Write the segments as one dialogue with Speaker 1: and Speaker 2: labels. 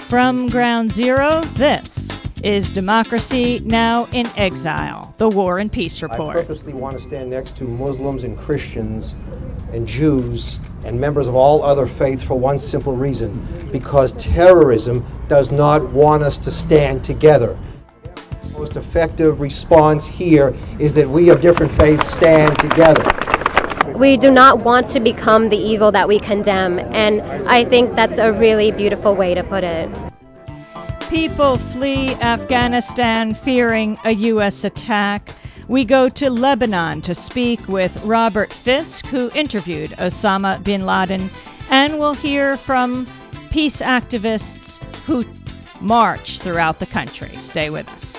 Speaker 1: From Ground Zero, this is Democracy Now! In Exile, the War and Peace Report.
Speaker 2: I purposely want to stand next to Muslims and Christians and Jews and members of all other faiths for one simple reason, because terrorism does not want us to stand together. The most effective response here is that we of different faiths stand together.
Speaker 3: We do not want to become the evil that we condemn, and I think that's a really beautiful way to put it.
Speaker 1: People flee Afghanistan fearing a U.S. attack. We go to Lebanon to speak with Robert Fisk, who interviewed Osama bin Laden, and we'll hear from peace activists who march throughout the country. Stay with us.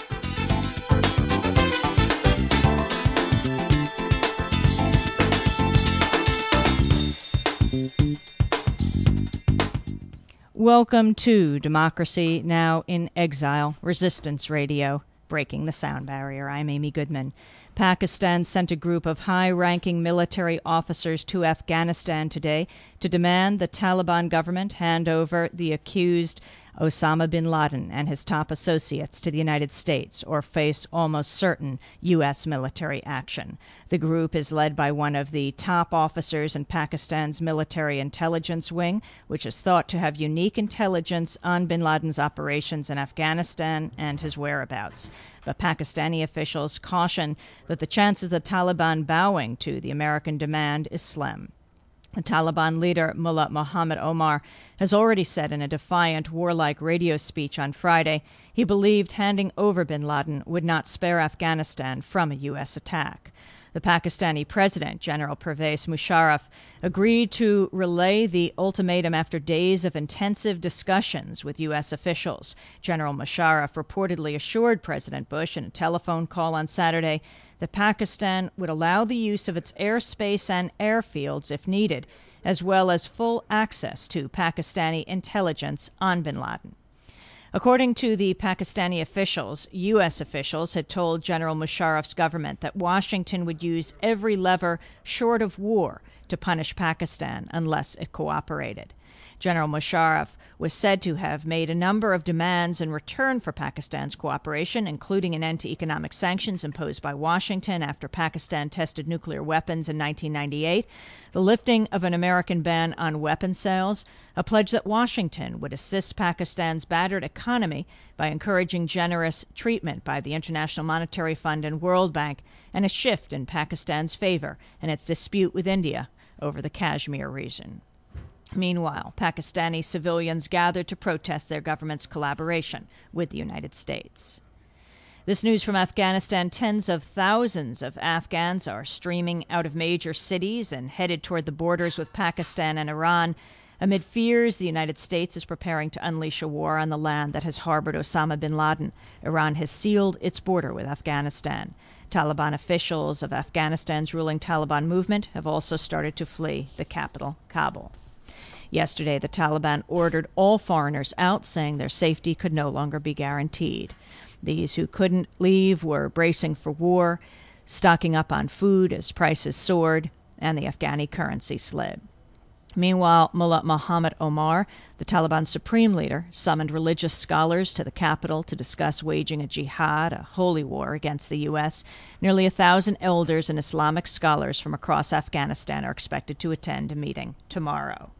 Speaker 1: Welcome to Democracy Now! In Exile, Resistance Radio, breaking the sound barrier. I'm Amy Goodman. Pakistan sent a group of high-ranking military officers to Afghanistan today to demand the Taliban government hand over the accused Osama bin Laden and his top associates to the United States or face almost certain U.S. military action. The group is led by one of the top officers in Pakistan's military intelligence wing, which is thought to have unique intelligence on bin Laden's operations in Afghanistan and his whereabouts. But Pakistani officials caution that the chances of the Taliban bowing to the American demand is slim. The Taliban leader, Mullah Muhammad Omar, has already said in a defiant, warlike radio speech on Friday he believed handing over bin Laden would not spare Afghanistan from a U.S. attack. The Pakistani president, General Pervez Musharraf, agreed to relay the ultimatum after days of intensive discussions with U.S. officials. General Musharraf reportedly assured President Bush in a telephone call on Saturday that Pakistan would allow the use of its airspace and airfields if needed, as well as full access to Pakistani intelligence on bin Laden. According to the Pakistani officials, U.S. officials had told General Musharraf's government that Washington would use every lever short of war to punish Pakistan unless it cooperated. General Musharraf was said to have made a number of demands in return for Pakistan's cooperation, including an end to economic sanctions imposed by Washington after Pakistan tested nuclear weapons in 1998, the lifting of an American ban on weapons sales, a pledge that Washington would assist Pakistan's battered economy by encouraging generous treatment by the International Monetary Fund and World Bank, and a shift in Pakistan's favor in its dispute with India over the Kashmir region. Meanwhile, Pakistani civilians gathered to protest their government's collaboration with the United States. This news from Afghanistan: tens of thousands of Afghans are streaming out of major cities and headed toward the borders with Pakistan and Iran amid fears the United States is preparing to unleash a war on the land that has harbored Osama bin Laden. Iran has sealed its border with Afghanistan. Taliban officials of Afghanistan's ruling Taliban movement have also started to flee the capital, Kabul. Yesterday, the Taliban ordered all foreigners out, saying their safety could no longer be guaranteed. These who couldn't leave were bracing for war, stocking up on food as prices soared and the Afghani currency slid. Meanwhile, Mullah Muhammad Omar, the Taliban supreme leader, summoned religious scholars to the capital to discuss waging a jihad, a holy war against the U.S. Nearly 1,000 elders and Islamic scholars from across Afghanistan are expected to attend a meeting tomorrow.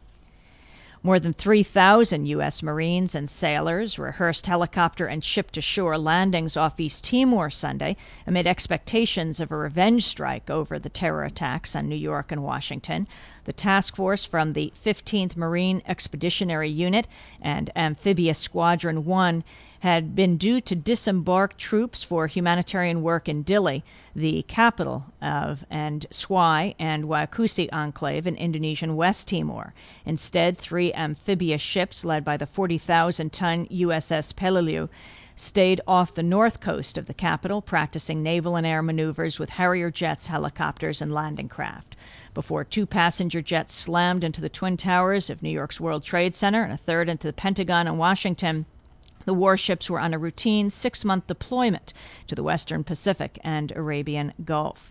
Speaker 1: More than 3,000 U.S. Marines and sailors rehearsed helicopter and ship-to-shore landings off East Timor Sunday amid expectations of a revenge strike over the terror attacks on New York and Washington. The task force from the 15th Marine Expeditionary Unit and Amphibious Squadron 1 had been due to disembark troops for humanitarian work in Dili, the capital of and Swai and Waiakusi enclave in Indonesian West Timor. Instead, 3 amphibious ships led by the 40,000-ton USS Peleliu stayed off the north coast of the capital, practicing naval and air maneuvers with Harrier jets, helicopters, and landing craft. Before 2 passenger jets slammed into the Twin Towers of New York's World Trade Center and a third into the Pentagon in Washington, the warships were on a routine 6-month deployment to the Western Pacific and Arabian Gulf.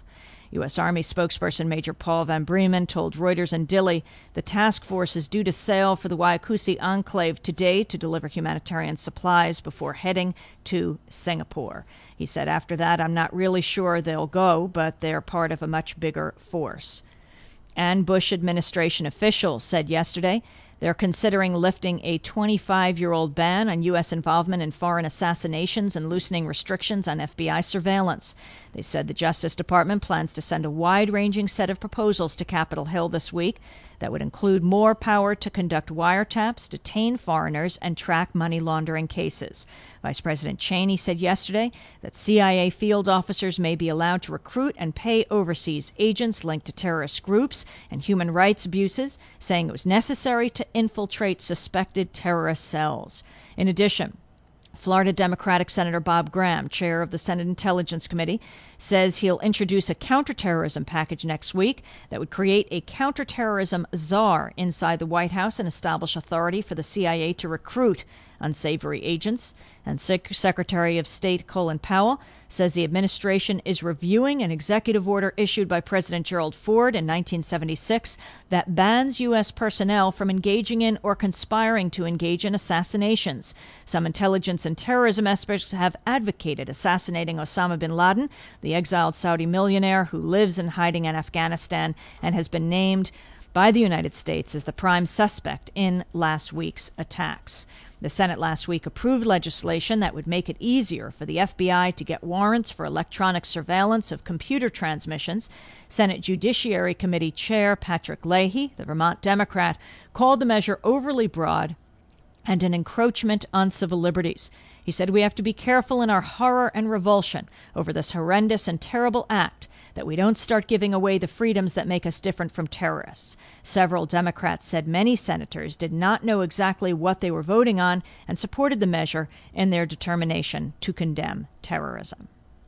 Speaker 1: U.S. Army spokesperson Major Paul Van Bremen told Reuters in Dili the task force is due to sail for the Waikusi enclave today to deliver humanitarian supplies before heading to Singapore. He said, after that, I'm not really sure they'll go, but they're part of a much bigger force. And Bush administration officials said yesterday they're considering lifting a 25-year-old ban on U.S. involvement in foreign assassinations and loosening restrictions on FBI surveillance. They said the Justice Department plans to send a wide-ranging set of proposals to Capitol Hill this week that would include more power to conduct wiretaps, detain foreigners, and track money laundering cases. Vice President Cheney said yesterday that CIA field officers may be allowed to recruit and pay overseas agents linked to terrorist groups and human rights abuses, saying it was necessary to infiltrate suspected terrorist cells. In addition, Florida Democratic Senator Bob Graham, chair of the Senate Intelligence Committee, says he'll introduce a counterterrorism package next week that would create a counterterrorism czar inside the White House and establish authority for the CIA to recruit unsavory agents. And Secretary of State Colin Powell says the administration is reviewing an executive order issued by President Gerald Ford in 1976 that bans U.S. personnel from engaging in or conspiring to engage in assassinations. Some intelligence and terrorism experts have advocated assassinating Osama bin Laden, the exiled Saudi millionaire who lives in hiding in Afghanistan and has been named by the United States as the prime suspect in last week's attacks. The Senate last week approved legislation that would make it easier for the FBI to get warrants for electronic surveillance of computer transmissions. Senate Judiciary Committee Chair Patrick Leahy, the Vermont Democrat, called the measure overly broad and an encroachment on civil liberties. He said we have to be careful in our horror and revulsion over this horrendous and terrible act that we don't start giving away the freedoms that make us different from terrorists. Several Democrats said many senators did not know exactly what they were voting on and supported the measure in their determination to condemn terrorism.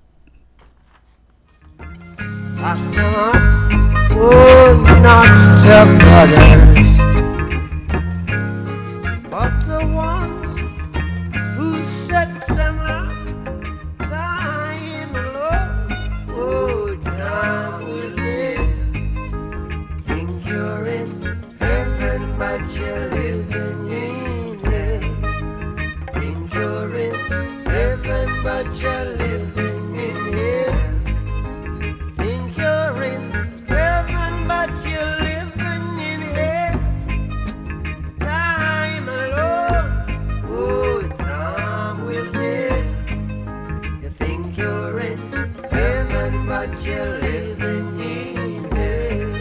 Speaker 4: Not the brothers, but the ones who set them up time alone. Oh, time will live. Think you're in heaven, but you're living in hell. Think you're in heaven, but you're living in hell. Think you're in heaven, but you're living in hell. Time alone, oh, time will tell. You think you're in heaven, but you're living in hell.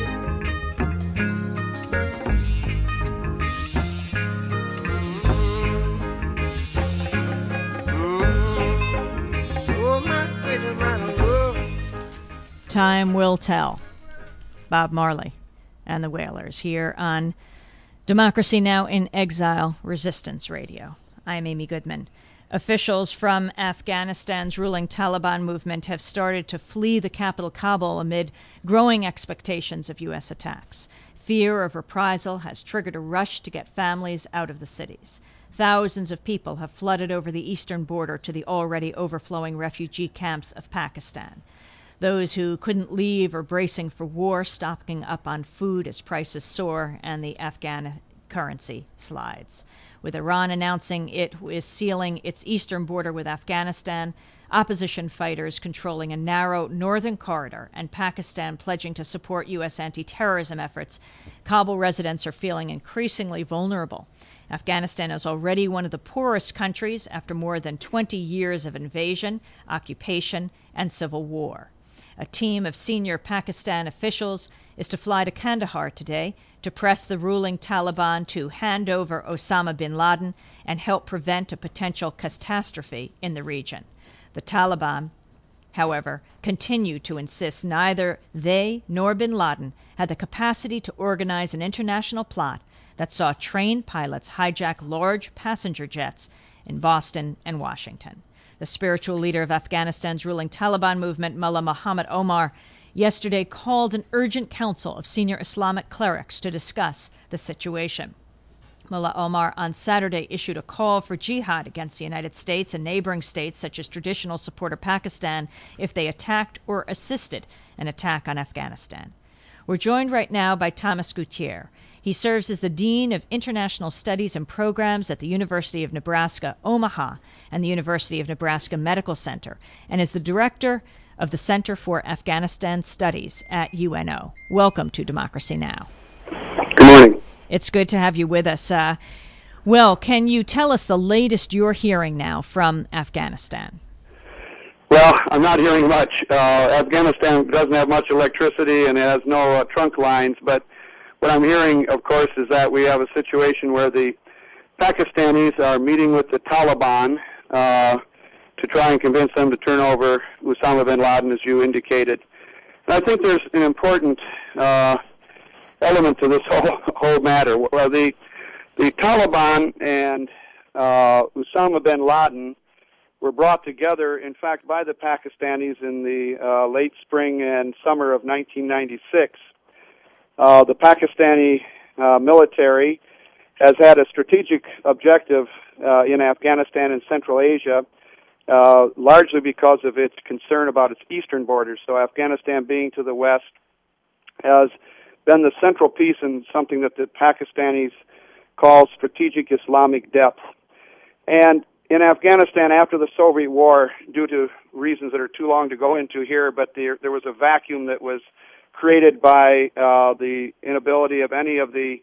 Speaker 4: So much better, my love.
Speaker 1: Time will tell. Bob Marley and the Wailers here on Democracy Now! In Exile, Resistance Radio. I'm Amy Goodman. Officials from Afghanistan's ruling Taliban movement have started to flee the capital Kabul amid growing expectations of U.S. attacks. Fear of reprisal has triggered a rush to get families out of the cities. Thousands of people have flooded over the eastern border to the already overflowing refugee camps of Pakistan. Those who couldn't leave are bracing for war, stocking up on food as prices soar and the Afghan currency slides. With Iran announcing it is sealing its eastern border with Afghanistan, opposition fighters controlling a narrow northern corridor, and Pakistan pledging to support U.S. anti-terrorism efforts, Kabul residents are feeling increasingly vulnerable. Afghanistan is already one of the poorest countries after more than 20 years of invasion, occupation, and civil war. A team of senior Pakistan officials is to fly to Kandahar today to press the ruling Taliban to hand over Osama bin Laden and help prevent a potential catastrophe in the region. The Taliban, however, continue to insist neither they nor bin Laden had the capacity to organize an international plot that saw trained pilots hijack large passenger jets in Boston and Washington. The spiritual leader of Afghanistan's ruling Taliban movement, Mullah Muhammad Omar, yesterday called an urgent council of senior Islamic clerics to discuss the situation. Mullah Omar on Saturday issued a call for jihad against the United States and neighboring states such as traditional supporter Pakistan if they attacked or assisted an attack on Afghanistan. We're joined right now by Thomas Gutierrez. He serves as the Dean of International Studies and Programs at the University of Nebraska, Omaha, and the University of Nebraska Medical Center, and is the Director of the Center for Afghanistan Studies at UNO. Welcome to Democracy Now!
Speaker 5: Good morning.
Speaker 1: It's good to have you with us. Well, can you tell us the latest you're hearing now from Afghanistan?
Speaker 5: Well, I'm not hearing much. Afghanistan doesn't have much electricity and it has no trunk lines, but what I'm hearing, of course, is that we have a situation where the Pakistanis are meeting with the Taliban to try and convince them to turn over Osama bin Laden, as you indicated. And I think there's an important element to this whole matter. Well, the Taliban and Osama bin Laden were brought together, in fact, by the Pakistanis in the late spring and summer of 1996. The Pakistani military has had a strategic objective in Afghanistan and Central Asia, largely because of its concern about its eastern borders. So Afghanistan being to the west has been the central piece in something that the Pakistanis call strategic Islamic depth. And in Afghanistan, after the Soviet War, due to reasons that are too long to go into here, but there was a vacuum that was created by the inability of any of the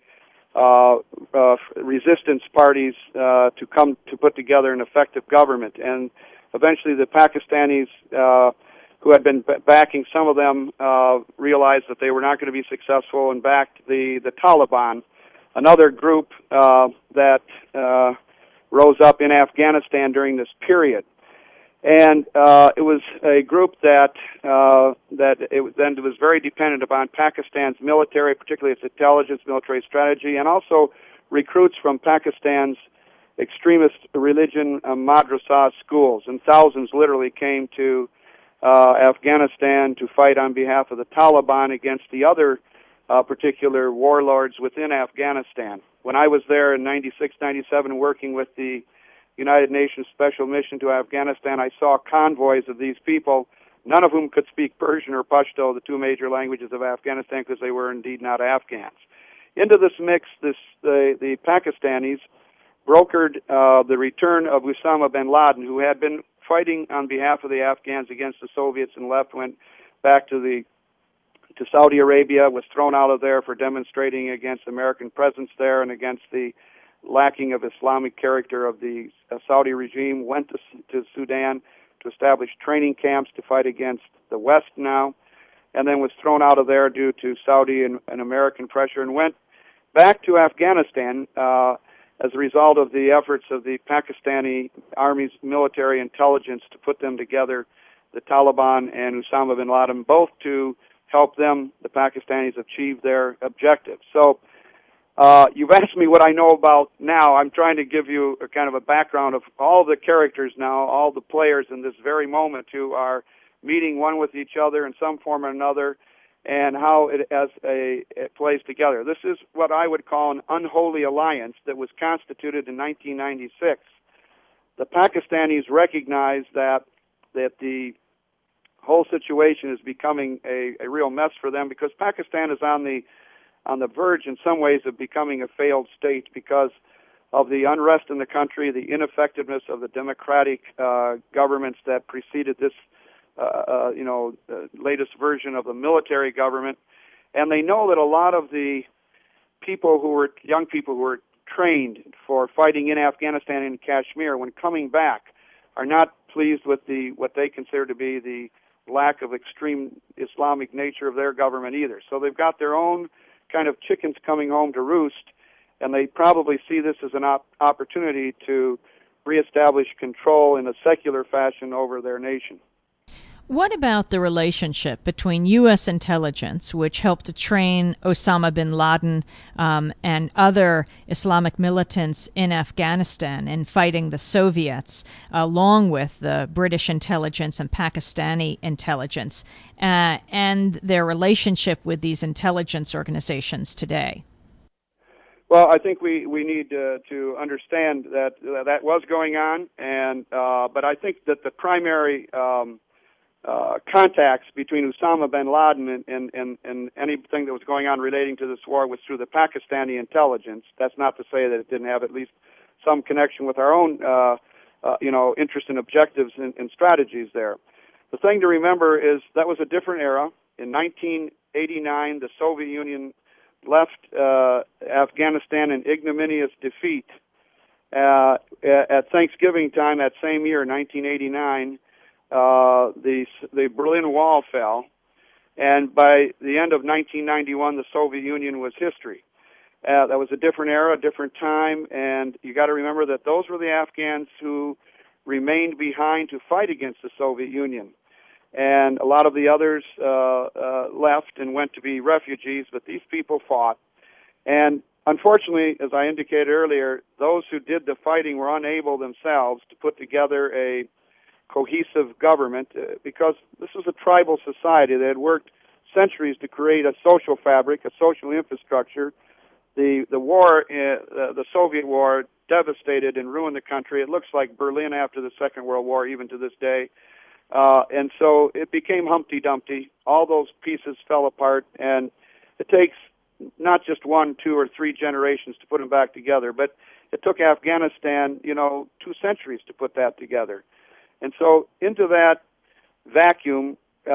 Speaker 5: resistance parties to come to put together an effective government. And eventually the Pakistanis, who had been backing some of them, realized that they were not going to be successful and backed the Taliban, another group that rose up in Afghanistan during this period. And it was a group that was very dependent upon Pakistan's military, particularly its intelligence, military strategy, and also recruits from Pakistan's extremist religion madrasa schools. And thousands literally came to Afghanistan to fight on behalf of the Taliban against the other particular warlords within Afghanistan. When I was there in 96, 97, working with the United Nations Special Mission to Afghanistan, I saw convoys of these people, none of whom could speak Persian or Pashto, the two major languages of Afghanistan, because they were indeed not Afghans. Into this mix, the Pakistanis brokered the return of Osama bin Laden, who had been fighting on behalf of the Afghans against the Soviets and went back to Saudi Arabia, was thrown out of there for demonstrating against American presence there and against the lacking of Islamic character of the Saudi regime, went to Sudan to establish training camps to fight against the West now, and then was thrown out of there due to Saudi and American pressure, and went back to Afghanistan as a result of the efforts of the Pakistani Army's military intelligence to put them together, the Taliban and Osama bin Laden, both to help them, the Pakistanis, achieve their objectives. So you've asked me what I know about now. I'm trying to give you a kind of a background of all the characters now, all the players in this very moment who are meeting one with each other in some form or another, and how it plays together. This is what I would call an unholy alliance that was constituted in 1996. The Pakistanis recognize that the whole situation is becoming a real mess for them, because Pakistan is on the verge in some ways of becoming a failed state because of the unrest in the country, the ineffectiveness of the democratic governments that preceded this latest version of the military government. And they know that a lot of the young people who were trained for fighting in Afghanistan and Kashmir, when coming back, are not pleased with what they consider to be the lack of extreme Islamic nature of their government either. So they've got their own kind of chickens coming home to roost, and they probably see this as an opportunity to reestablish control in a secular fashion over their nation.
Speaker 1: What about the relationship between U.S. intelligence, which helped to train Osama bin Laden and other Islamic militants in Afghanistan in fighting the Soviets, along with the British intelligence and Pakistani intelligence, and their relationship with these intelligence organizations today?
Speaker 5: Well, I think we need to understand that that was going on, and but I think that the primary contacts between Osama bin Laden and anything that was going on relating to this war was through the Pakistani intelligence. That's not to say that it didn't have at least some connection with our own, interests and objectives and strategies there. The thing to remember is that was a different era. In 1989, the Soviet Union left Afghanistan in ignominious defeat. At Thanksgiving time that same year, 1989, the Berlin Wall fell, and by the end of 1991, the Soviet Union was history. That was a different era, a different time, and you got to remember that those were the Afghans who remained behind to fight against the Soviet Union. And a lot of the others left and went to be refugees, but these people fought. And unfortunately, as I indicated earlier, those who did the fighting were unable themselves to put together a cohesive government because this was a tribal society that had worked centuries to create a social fabric, a social infrastructure. The war, the Soviet war, devastated and ruined the country. It looks like Berlin after the Second World War, even to this day. And so it became Humpty Dumpty. All those pieces fell apart, and it takes not just 1, 2, or 3 generations to put them back together, but it took Afghanistan, 2 centuries to put that together. And so into that vacuum,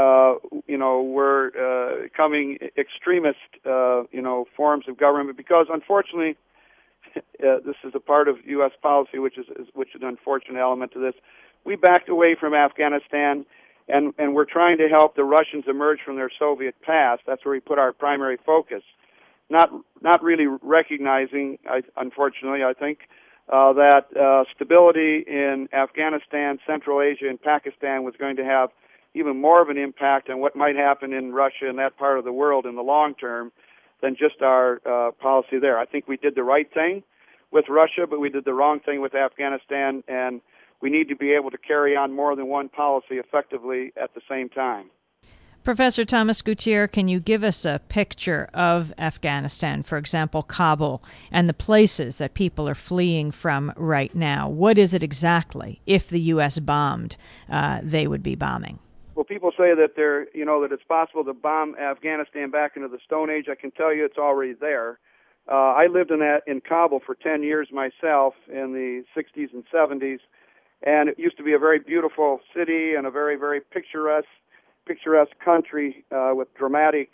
Speaker 5: were coming extremist, forms of government because, unfortunately, this is a part of U.S. policy, which is an unfortunate element to this. We backed away from Afghanistan, and we're trying to help the Russians emerge from their Soviet past. That's where we put our primary focus. Not really recognizing, unfortunately, I think, that stability in Afghanistan, Central Asia, and Pakistan was going to have even more of an impact on what might happen in Russia and that part of the world in the long term than just our policy there. I think we did the right thing with Russia, but we did the wrong thing with Afghanistan, and we need to be able to carry on more than one policy effectively at the same time.
Speaker 1: Professor Thomas Gutierrez, can you give us a picture of Afghanistan, for example, Kabul, and the places that people are fleeing from right now? What is it exactly, if the U.S. bombed, they would be bombing?
Speaker 5: Well, people say that that it's possible to bomb Afghanistan back into the Stone Age. I can tell you it's already there. I lived in Kabul for 10 years myself in the 60s and 70s, and it used to be a very beautiful city and a very, very picturesque country with dramatic,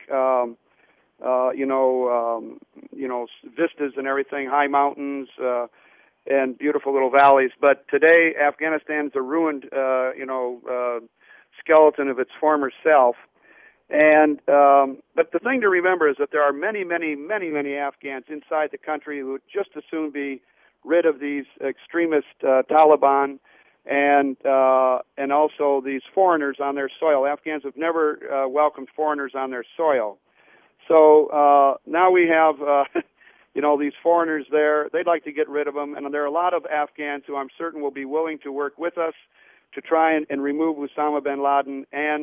Speaker 5: vistas and everything, high mountains and beautiful little valleys. But today, Afghanistan is a ruined, skeleton of its former self. And but the thing to remember is that there are many, many, many, many Afghans inside the country who would just as soon be rid of these extremist Taliban and also these foreigners on their soil. Afghans have never welcomed foreigners on their soil. So now we have, these foreigners there. They'd like to get rid of them, and there are a lot of Afghans who I'm certain will be willing to work with us to try and remove Osama bin Laden and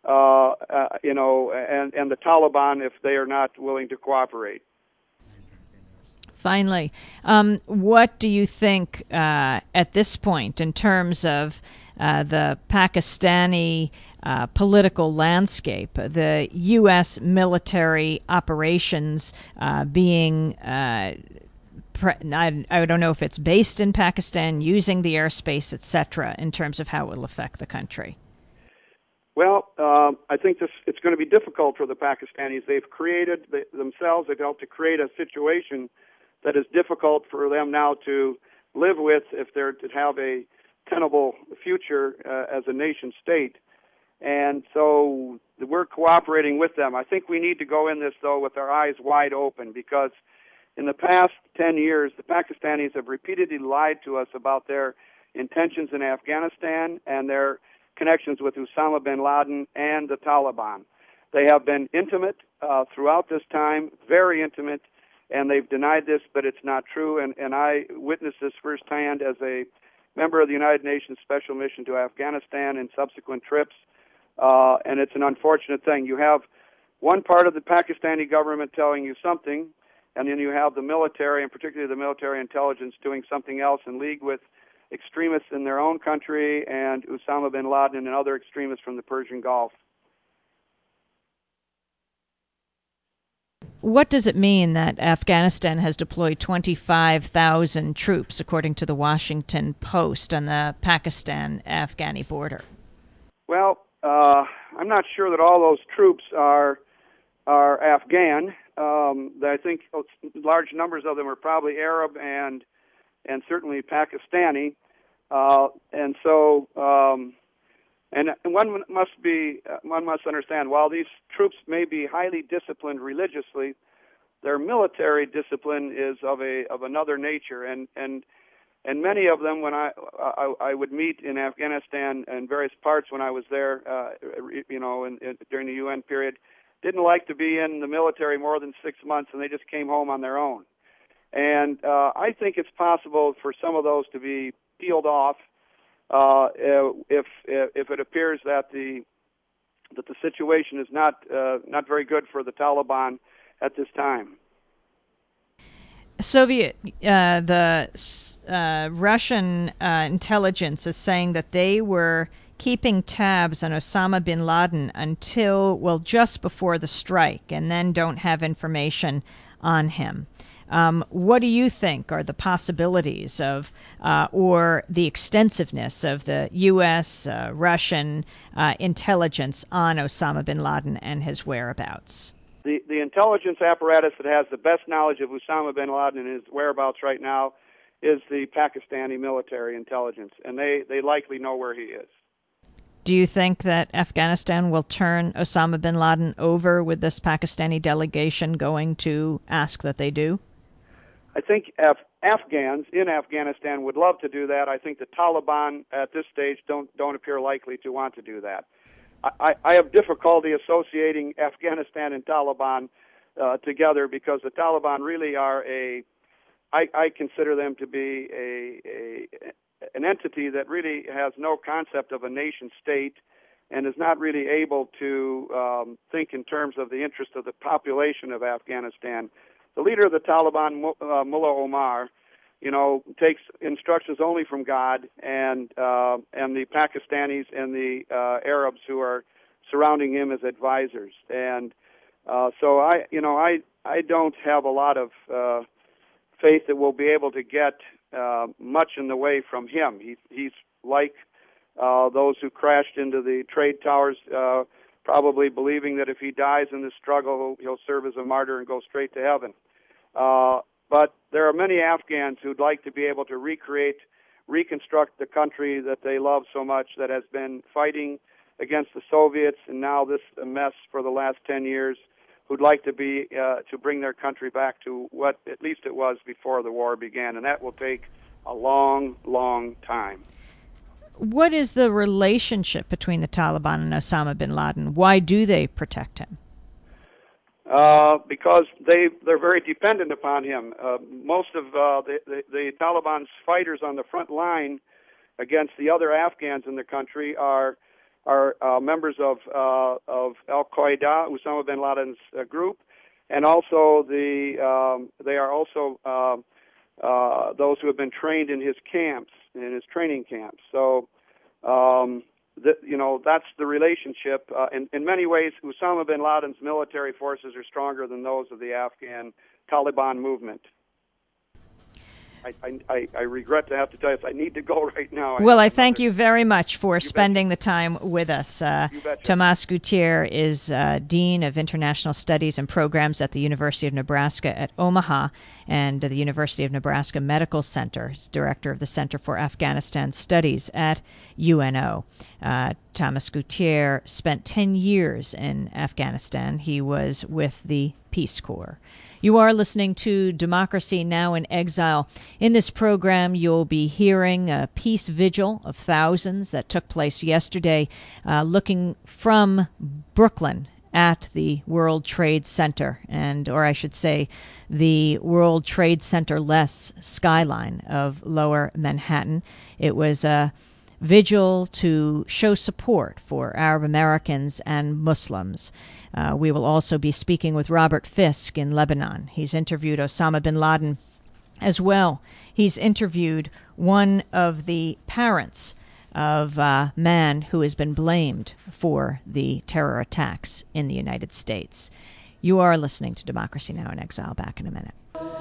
Speaker 5: the Taliban if they are not willing to cooperate.
Speaker 1: Finally, what do you think at this point in terms of the Pakistani political landscape, the U.S. military operations being, I don't know if it's based in Pakistan, using the airspace, etc., in terms of how it will affect the country?
Speaker 5: Well, I think it's going to be difficult for the Pakistanis. They've created themselves, they've helped to create a situation that is difficult for them now to live with if they're to have a tenable future as a nation state. And so we're cooperating with them. I think we need to go in this, though, with our eyes wide open, because in the past 10 years, the Pakistanis have repeatedly lied to us about their intentions in Afghanistan and their connections with Osama bin Laden and the Taliban. They have been intimate throughout this time, very intimate, and they've denied this, but it's not true. And I witnessed this firsthand as a member of the United Nations Special Mission to Afghanistan and subsequent trips, and it's an unfortunate thing. You have one part of the Pakistani government telling you something, and then you have the military, and particularly the military intelligence, doing something else in league with extremists in their own country and Osama bin Laden and other extremists from the Persian Gulf.
Speaker 1: What does it mean that Afghanistan has deployed 25,000 troops, according to the Washington Post, on the Pakistan-Afghani border?
Speaker 5: Well, I'm not sure that all those troops are Afghan. I think large numbers of them are probably Arab and certainly Pakistani, and so and one must understand, while these troops may be highly disciplined religiously, their military discipline is of another nature, and many of them, when I would meet in Afghanistan and various parts when I was there, during the UN period, didn't like to be in the military more than 6 months, and they just came home on their own. And I think it's possible for some of those to be peeled off if it appears that the situation is not very good for the Taliban at this time.
Speaker 1: The Russian intelligence is saying that they were keeping tabs on Osama bin Laden until, just before the strike, and then don't have information on him. What do you think are the possibilities of, or the extensiveness of the U.S., Russian intelligence on Osama bin Laden and his whereabouts?
Speaker 5: The intelligence apparatus that has the best knowledge of Osama bin Laden and his whereabouts right now is the Pakistani military intelligence, and they likely know where he is.
Speaker 1: Do you think that Afghanistan will turn Osama bin Laden over with this Pakistani delegation going to ask that they do?
Speaker 5: I think Afghans in Afghanistan would love to do that. I think the Taliban at this stage don't appear likely to want to do that. I have difficulty associating Afghanistan and Taliban together, because the Taliban really are I consider them to be an entity that really has no concept of a nation state and is not really able to think in terms of the interest of the population of Afghanistan. The leader of the Taliban, Mullah Omar, takes instructions only from God, and the Pakistanis and the Arabs who are surrounding him as advisors. And so I don't have a lot of faith that we'll be able to get much in the way from him. He's like those who crashed into the trade towers, probably believing that if he dies in this struggle, he'll serve as a martyr and go straight to heaven. But there are many Afghans who'd like to be able to reconstruct the country that they love so much, that has been fighting against the Soviets and now this mess for the last 10 years, who'd like to bring their country back to what at least it was before the war began, and that will take a long, long time.
Speaker 1: What is the relationship between the Taliban and Osama bin Laden? Why do they protect him?
Speaker 5: Because they're very dependent upon him. Most of the Taliban's fighters on the front line against the other Afghans in the country are members of Al-Qaeda, Osama bin Laden's group, and also they are also those who have been trained in his camps, in his training camps. So. That's the relationship. In many ways, Osama bin Laden's military forces are stronger than those of the Afghan Taliban movement. I regret to have to tell you this. I need to go right now.
Speaker 1: Well, I thank you very much for spending the time with us. Tomas Gutierrez is Dean of International Studies and Programs at the University of Nebraska at Omaha and the University of Nebraska Medical Center. He's director of the Center for Afghanistan Studies at UNO. Tomas Gutierrez spent 10 years in Afghanistan. He was with the Peace Corps. You are listening to Democracy Now! In Exile. In this program, you'll be hearing a peace vigil of thousands that took place yesterday, looking from Brooklyn at the World Trade Center, or I should say, the World Trade Center-less skyline of Lower Manhattan. It was a vigil to show support for Arab Americans and Muslims. We will also be speaking with Robert Fisk in Lebanon. He's interviewed Osama bin Laden as well. He's interviewed one of the parents of a man who has been blamed for the terror attacks in the United States. You are listening to Democracy Now! In Exile. Back in a minute.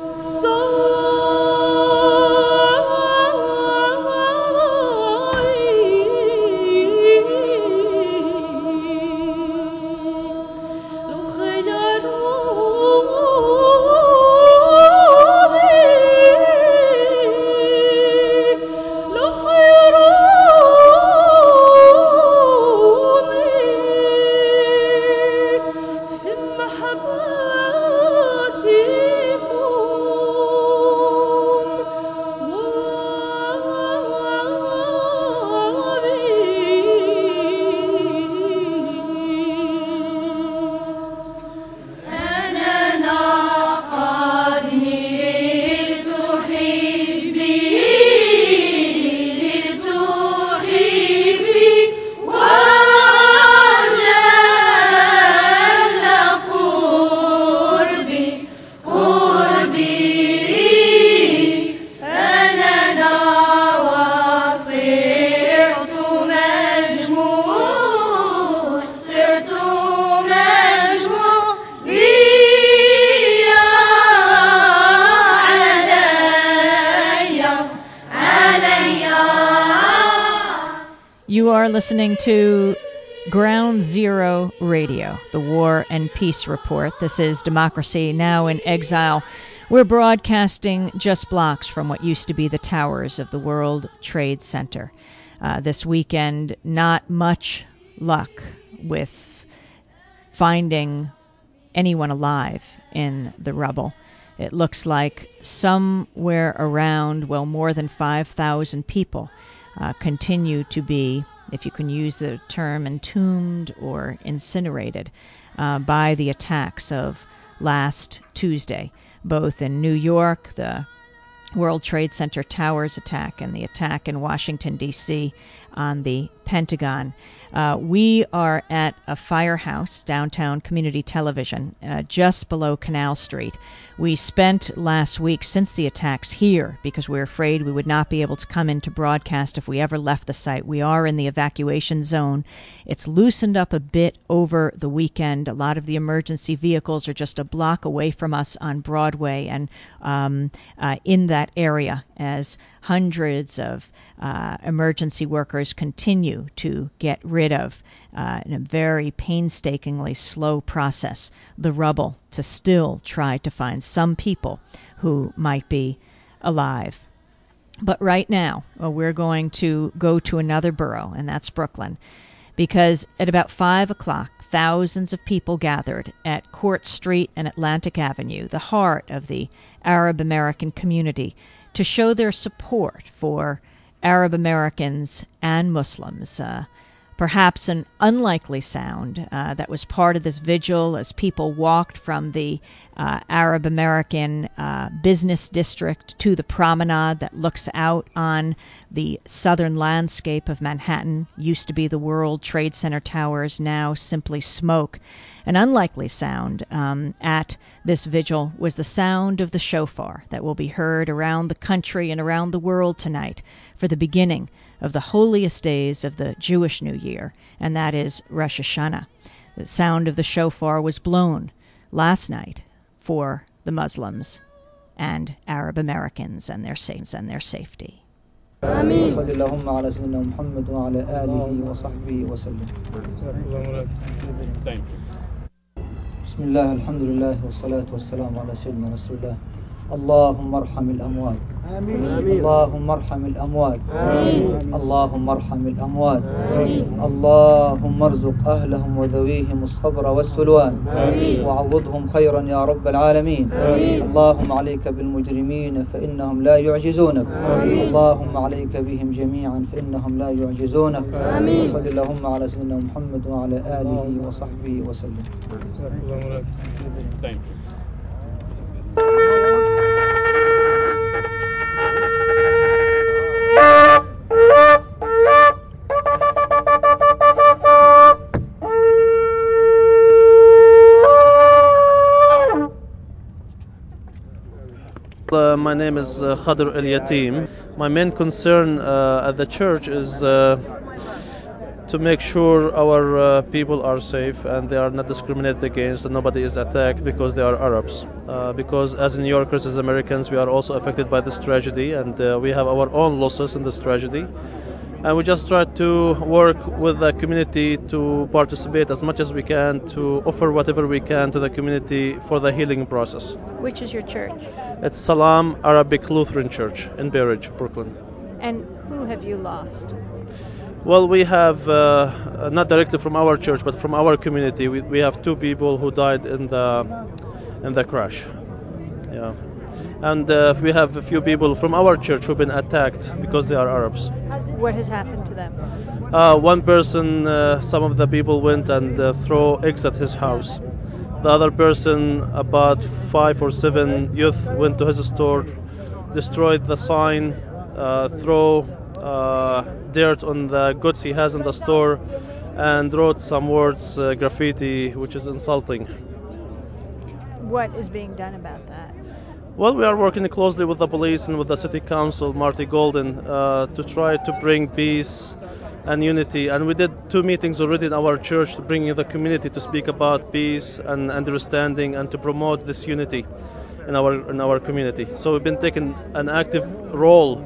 Speaker 1: You are listening to Ground Zero Radio, the War and Peace Report. This is Democracy Now! In Exile. We're broadcasting just blocks from what used to be the towers of the World Trade Center. This weekend, not much luck with finding anyone alive in the rubble. It looks like somewhere around, well, more than 5,000 people continue to be, if you can use the term, entombed or incinerated by the attacks of last Tuesday, both in New York, the World Trade Center Towers attack, and the attack in Washington, D.C. on the Pentagon. We are at a firehouse, downtown community television, just below Canal Street. We spent last week, since the attacks, here because we were afraid we would not be able to come in to broadcast if we ever left the site. We are in the evacuation zone. It's loosened up a bit over the weekend. A lot of the emergency vehicles are just a block away from us on Broadway and in that area as hundreds of emergency workers continue to get rid of, in a very painstakingly slow process, the rubble to still try to find some people who might be alive. But right now, we're going to go to another borough, and that's Brooklyn, because at about 5 o'clock, thousands of people gathered at Court Street and Atlantic Avenue, the heart of the Arab American community, to show their support for Arab Americans and Muslims. Perhaps an unlikely sound that was part of this vigil as people walked from the Arab American business district to the promenade that looks out on the southern landscape of Manhattan. Used to be the World Trade Center towers, now simply smoke. An unlikely sound at this vigil was the sound of the shofar that will be heard around the country and around the world tonight for the beginning of the holiest days of the Jewish New Year, and that is Rosh Hashanah. The sound of the shofar was blown last night for the Muslims and Arab Americans and their saints and their safety.
Speaker 6: آمين. بسم الله الحمد لله والصلاة والسلام على سيدنا رسول الله. اللهم ارحم الأموات. آمين. اللهم ارحم الأموات. آمين. اللهم ارحم الأموات. آمين. اللهم ارزق أهلهم وذويهم الصبر والسلوان. آمين. وعوضهم خيرا يا رب العالمين. آمين. اللهم عليك بالمجرمين فإنهم لا يعجزونك. آمين. اللهم عليك بهم جميعا فإنهم لا يعجزونك. آمين. وصل اللهم على سيدنا محمد وعلى آله وصحبه وسلم. Thank you.
Speaker 7: my name is Khadr El Yatim. My main concern at the church is to make sure our people are safe and they are not discriminated against and nobody is attacked because they are Arabs. Because as New Yorkers, as Americans, we are also affected by this tragedy, and we have our own losses in this tragedy. And we just try to work with the community to participate as much as we can, to offer whatever we can to the community for the healing process.
Speaker 8: Which is your church?
Speaker 7: It's Salam Arabic Lutheran Church in Bay Ridge, Brooklyn.
Speaker 8: And who have you lost?
Speaker 7: Well, we have, not directly from our church, but from our community, we have 2 people who died in the crash. Yeah. And we have a few people from our church who've been attacked because they are Arabs.
Speaker 8: What has happened to them?
Speaker 7: One person, some of the people went and throw eggs at his house. The other person, about 5 or 7 youth, went to his store, destroyed the sign, throw dirt on the goods he has in the store, and wrote some words, graffiti, which is insulting.
Speaker 8: What is being done about that?
Speaker 7: Well, we are working closely with the police and with the city council, Marty Golden, to try to bring peace and unity. And we did 2 meetings already in our church, bringing the community to speak about peace and understanding and to promote this unity in our community. So we've been taking an active role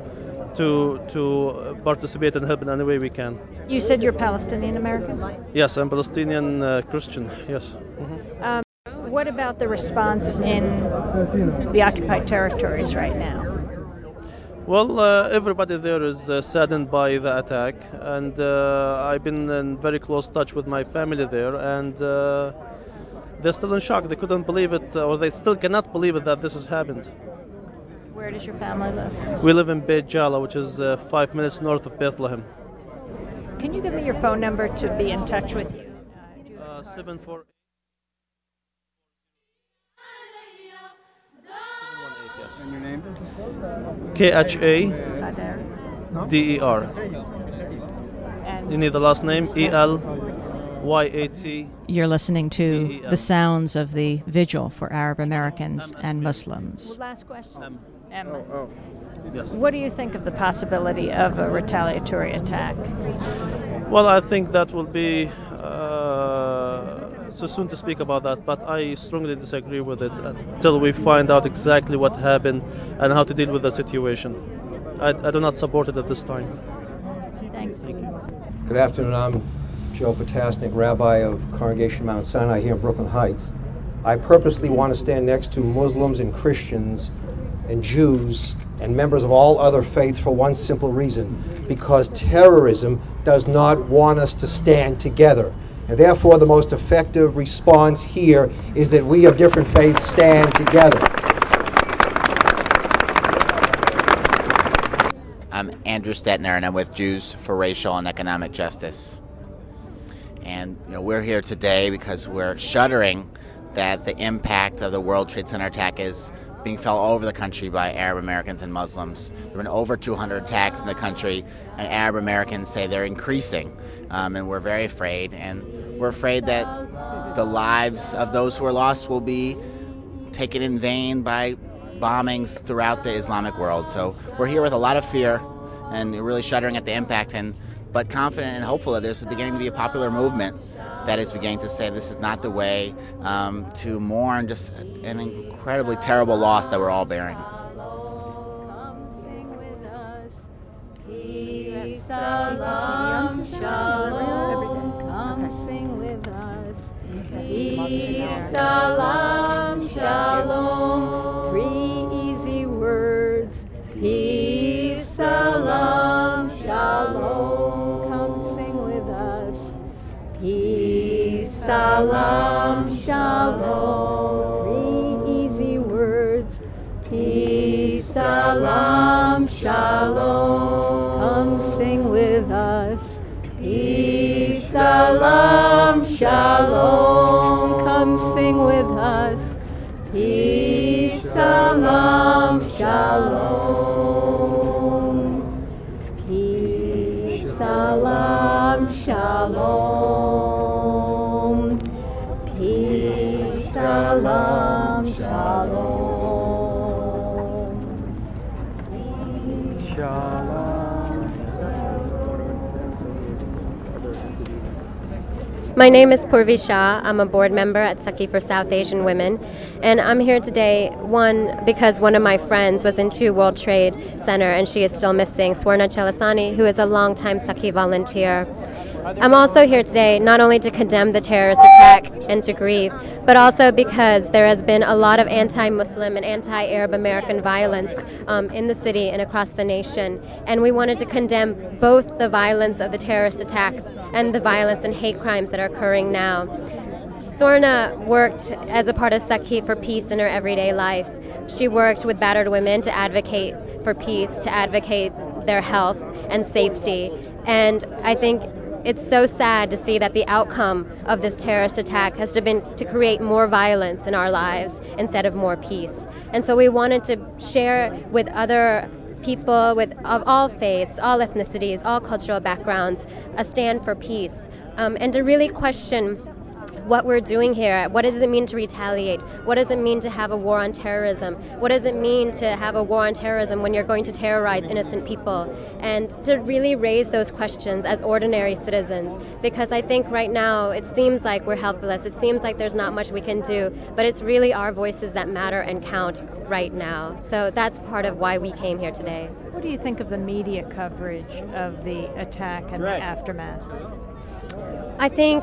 Speaker 7: to participate and help in any way we can.
Speaker 8: You said you're Palestinian American?
Speaker 7: Yes, I'm Palestinian Christian, yes. Mm-hmm.
Speaker 8: What about the response in the occupied territories right now?
Speaker 7: Well, everybody there is saddened by the attack, and I've been in very close touch with my family there, and they're still in shock. They couldn't believe it, or they still cannot believe it that this has happened.
Speaker 8: Where does your family live?
Speaker 7: We live in Beit Jala, which is 5 minutes north of Bethlehem.
Speaker 8: Can you give me your phone number to be in touch with you?
Speaker 7: 748.
Speaker 9: And your name?
Speaker 7: KHADER. You need the last name? ELYAT.
Speaker 1: You're listening to the sounds of the vigil for Arab Americans and Muslims.
Speaker 8: Last question.
Speaker 7: Yes.
Speaker 8: What do you think of the possibility of a retaliatory attack?
Speaker 7: Well, I think that will be so soon to speak about that, but I strongly disagree with it until we find out exactly what happened and how to deal with the situation. I do not support it at this time.
Speaker 8: Thanks.
Speaker 7: Thank you.
Speaker 2: Good afternoon. I'm Joe Potasnik, Rabbi of Congregation Mount Sinai here in Brooklyn Heights. I purposely want to stand next to Muslims and Christians and Jews and members of all other faiths for one simple reason: because terrorism does not want us to stand together. And therefore, the most effective response here is that we of different faiths stand together.
Speaker 10: I'm Andrew Stetner, and I'm with Jews for Racial and Economic Justice. And we're here today because we're shuddering that the impact of the World Trade Center attack is being felt all over the country by Arab Americans and Muslims. There have been over 200 attacks in the country, and Arab Americans say they're increasing. And we're very afraid, and we're afraid that the lives of those who are lost will be taken in vain by bombings throughout the Islamic world. So we're here with a lot of fear and really shuddering at the impact, but confident and hopeful that there's beginning to be a popular movement that is beginning to say this is not the way to mourn just an incredibly terrible loss that we're all bearing.
Speaker 11: Salam, shalom, come sing with us. Peace, salam, shalom. 3 easy words. Peace, salam, shalom. Come sing with us. Peace, salam, shalom. 3 easy words. Peace, salam, shalom. Come sing with us. Peace, salam, shalom. Come sing with us. Peace, salam, shalom. Peace, salam, shalom. Peace, salam, shalom.
Speaker 3: My name is Purvi Shah. I'm a board member at Sakhi for South Asian Women. And I'm here today, one, because one of my friends was in 2 World Trade Center and she is still missing, Swarna Chalasani, who is a longtime Sakhi volunteer. I'm also here today not only to condemn the terrorist attack and to grieve, but also because there has been a lot of anti-Muslim and anti-Arab American violence in the city and across the nation. And we wanted to condemn both the violence of the terrorist attacks and the violence and hate crimes that are occurring now. Swarna worked as a part of Sakhi for peace in her everyday life. She worked with battered women to advocate for peace, to advocate their health and safety. And I think it's so sad to see that the outcome of this terrorist attack has been to create more violence in our lives instead of more peace. And so we wanted to share with other people of all faiths, all ethnicities, all cultural backgrounds, a stand for peace, and to really question what we're doing here. What does it mean to retaliate? What does it mean to have a war on terrorism? What does it mean to have a war on terrorism when you're going to terrorize innocent people? And to really raise those questions as ordinary citizens, because I think right now it seems like we're helpless. It seems like there's not much we can do, but it's really our voices that matter and count right now. So that's part of why we came here today.
Speaker 8: What do you think of the media coverage of the attack and the aftermath?
Speaker 3: I think,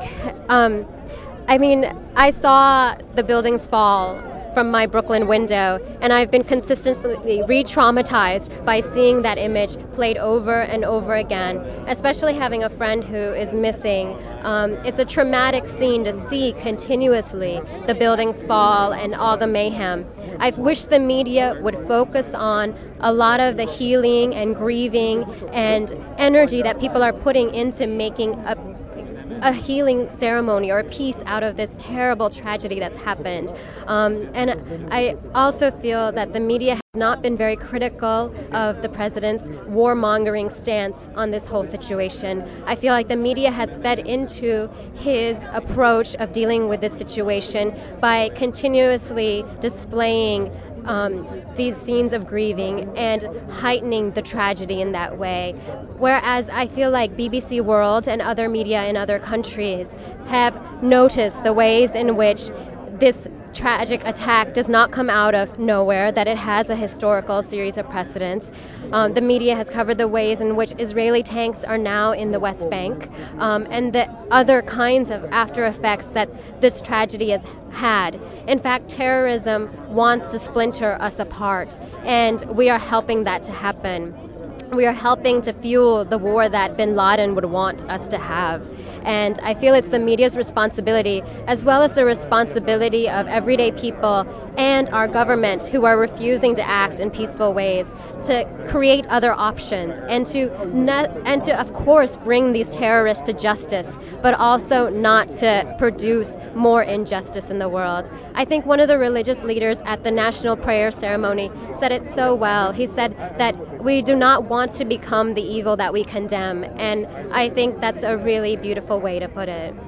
Speaker 3: I saw the buildings fall from my Brooklyn window, and I've been consistently re-traumatized by seeing that image played over and over again, especially having a friend who is missing. It's a traumatic scene to see continuously the buildings fall and all the mayhem. I wish the media would focus on a lot of the healing and grieving and energy that people are putting into making a healing ceremony or a peace out of this terrible tragedy that's happened. And I also feel that the media has not been very critical of the president's warmongering stance on this whole situation. I feel like the media has fed into his approach of dealing with this situation by continuously displaying these scenes of grieving and heightening the tragedy in that way. Whereas I feel like BBC World and other media in other countries have noticed the ways in which this tragic attack does not come out of nowhere, that it has a historical series of precedents. The media has covered the ways in which Israeli tanks are now in the West Bank, and the other kinds of after effects that this tragedy has had. In fact, terrorism wants to splinter us apart, and we are helping that to happen. We are helping to fuel the war that bin Laden would want us to have. And I feel it's the media's responsibility, as well as the responsibility of everyday people and our government who are refusing to act in peaceful ways, to create other options and to of course bring these terrorists to justice, but also not to produce more injustice in the world. I think one of the religious leaders at the national prayer ceremony said it so well. He said that we do not want to become the evil that we condemn, and I think that's a really beautiful way to put it.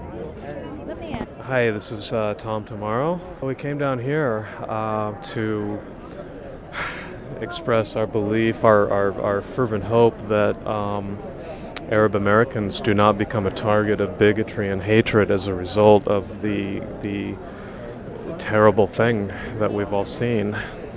Speaker 12: Hi, this is Tom Tomorrow. We came down here to express our belief, our fervent hope that Arab Americans do not become a target of bigotry and hatred as a result of the terrible thing that we've all seen.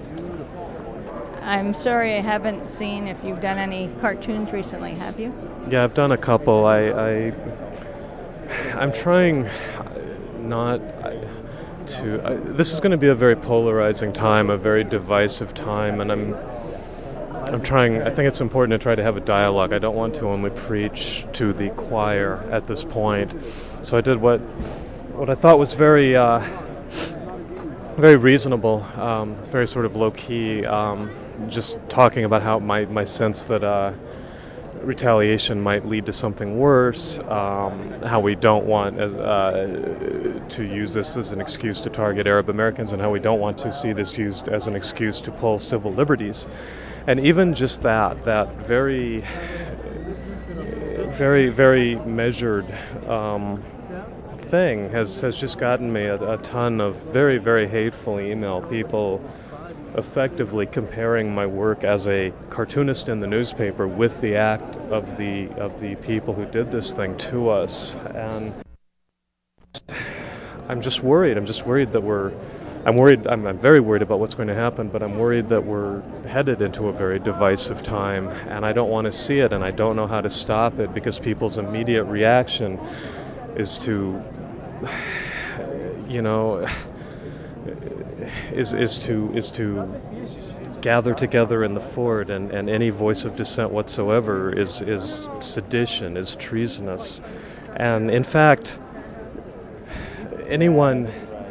Speaker 8: I'm sorry I haven't seen if you've done any cartoons recently, have you?
Speaker 12: Yeah, I've done a couple. I'm trying not to... this is going to be a very polarizing time, a very divisive time, and I'm trying... I think it's important to try to have a dialogue. I don't want to only preach to the choir at this point. So I did what I thought was very reasonable, very sort of low-key, just talking about how my sense that retaliation might lead to something worse, how we don't want to use this as an excuse to target Arab Americans, and how we don't want to see this used as an excuse to pull civil liberties. And even just that very, very, very measured thing has just gotten me a ton of very, very hateful email, people effectively comparing my work as a cartoonist in the newspaper with the act of the people who did this thing to us. And I'm just worried. I'm very worried about what's going to happen, but I'm worried that we're headed into a very divisive time, and I don't want to see it, and I don't know how to stop it, because people's immediate reaction is to, is to gather together in the fort, and any voice of dissent whatsoever is sedition, is treasonous. And in fact, anyone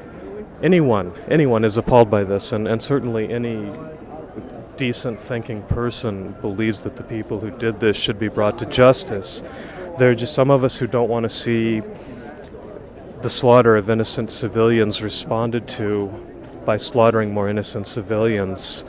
Speaker 12: is appalled by this, and certainly any decent thinking person believes that the people who did this should be brought to justice. There are just some of us who don't want to see the slaughter of innocent civilians responded to by slaughtering more innocent civilians.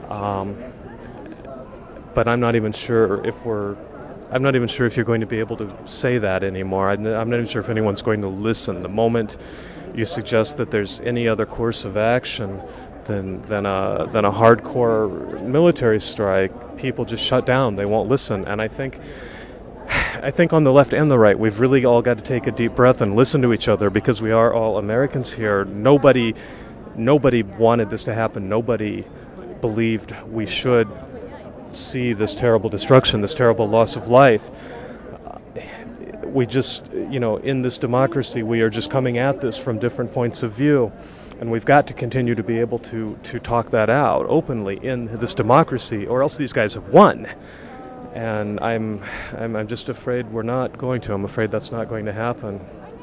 Speaker 12: But I'm not even sure if you're going to be able to say that anymore. I'm not even sure if anyone's going to listen. The moment you suggest that there's any other course of action than a hardcore military strike, people just shut down. They won't listen. And I think on the left and the right, we've really all got to take a deep breath and listen to each other, because we are all Americans here. Nobody wanted this to happen. Nobody believed we should see this terrible destruction, this terrible loss of life. We just, in this democracy, we are just coming at this from different points of view, and we've got to continue to be able to talk that out openly in this democracy, or else these guys have won. And I'm just afraid we're not going to. I'm afraid that's not going to happen.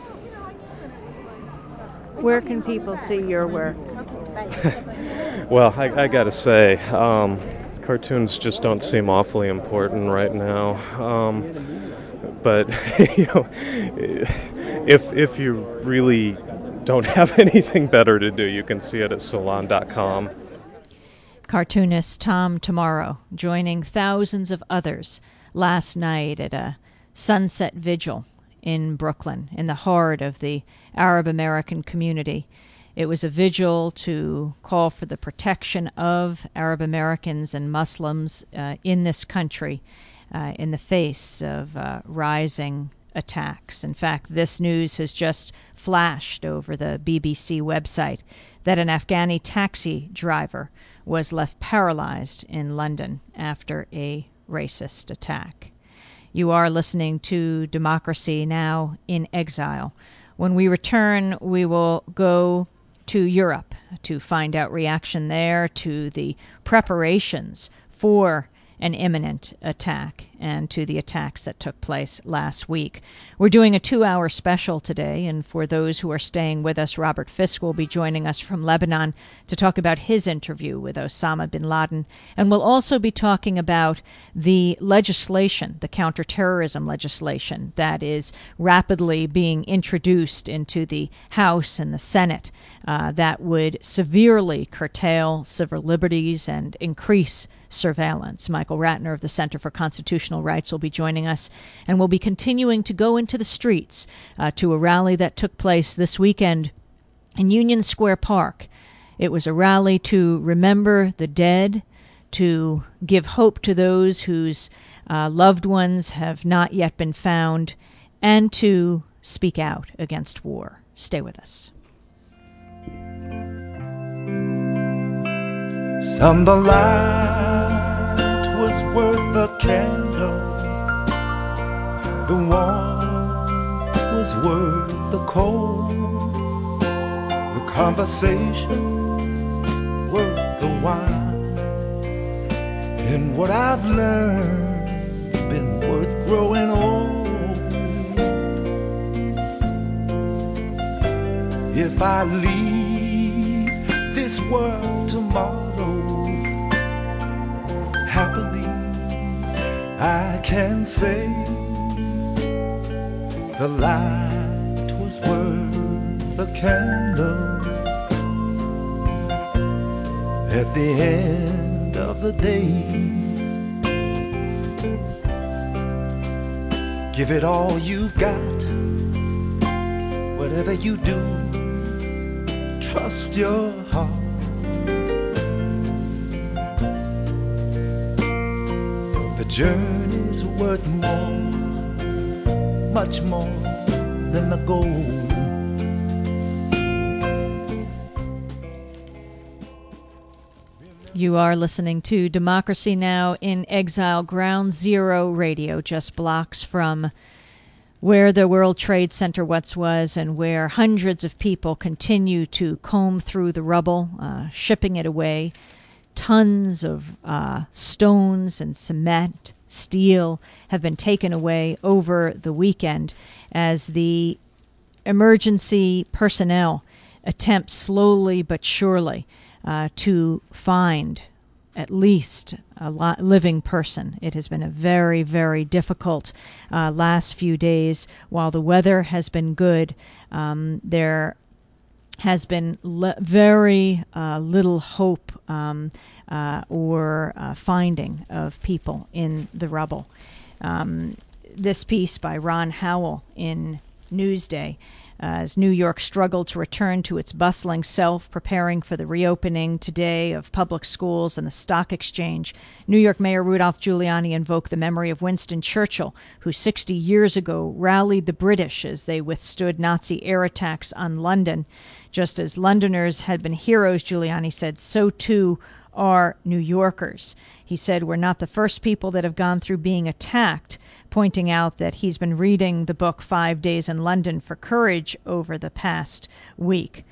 Speaker 8: Where can people see your work?
Speaker 12: Well, I gotta say, cartoons just don't seem awfully important right now. But if you really don't have anything better to do, you can see it at Salon.com.
Speaker 1: Cartoonist Tom Tomorrow joining thousands of others last night at a sunset vigil in Brooklyn, in the heart of the Arab American community. It was a vigil to call for the protection of Arab Americans and Muslims in this country in the face of rising attacks. In fact, this news has just flashed over the BBC website that an Afghani taxi driver was left paralyzed in London after a racist attack. You are listening to Democracy Now! In Exile. When we return, we will go to Europe to find out reaction there to the preparations for an imminent attack and to the attacks that took place last week. We're doing a 2-hour special today, and for those who are staying with us, Robert Fisk will be joining us from Lebanon to talk about his interview with Osama bin Laden, and we'll also be talking about the legislation, the counterterrorism legislation that is rapidly being introduced into the House and the Senate that would severely curtail civil liberties and increase surveillance. Michael Ratner of the Center for Constitutional Rights will be joining us, and we'll be continuing to go into the streets to a rally that took place this weekend in Union Square Park. It was a rally to remember the dead, to give hope to those whose loved ones have not yet been found, and to speak out against war. Stay with us.
Speaker 13: Some the light was worth a candle, the warmth was worth the cold, the conversation worth the wine, and what I've learned's been worth growing old. If I leave this world tomorrow happily, I can say the light was worth the candle at the end of the day. Give it all you've got, whatever you do, trust your heart. The journey's worth more, much more than the gold.
Speaker 1: You are listening to Democracy Now! In Exile, Ground Zero Radio, just blocks from where the World Trade Center once was and where hundreds of people continue to comb through the rubble, shipping it away. Tons of stones and cement, steel have been taken away over the weekend as the emergency personnel attempt slowly but surely to find at least a living person. It has been a very, very difficult last few days. While the weather has been good, there has been very little hope or finding of people in the rubble. This piece by Ron Howell in Newsday. As New York struggled to return to its bustling self, preparing for the reopening today of public schools and the stock exchange, New York Mayor Rudolph Giuliani invoked the memory of Winston Churchill, who 60 years ago rallied the British as they withstood Nazi air attacks on London. Just as Londoners had been heroes, Giuliani said, so too are New Yorkers. He said, we're not the first people that have gone through being attacked, pointing out that he's been reading the book 5 Days in London for Courage over the past week.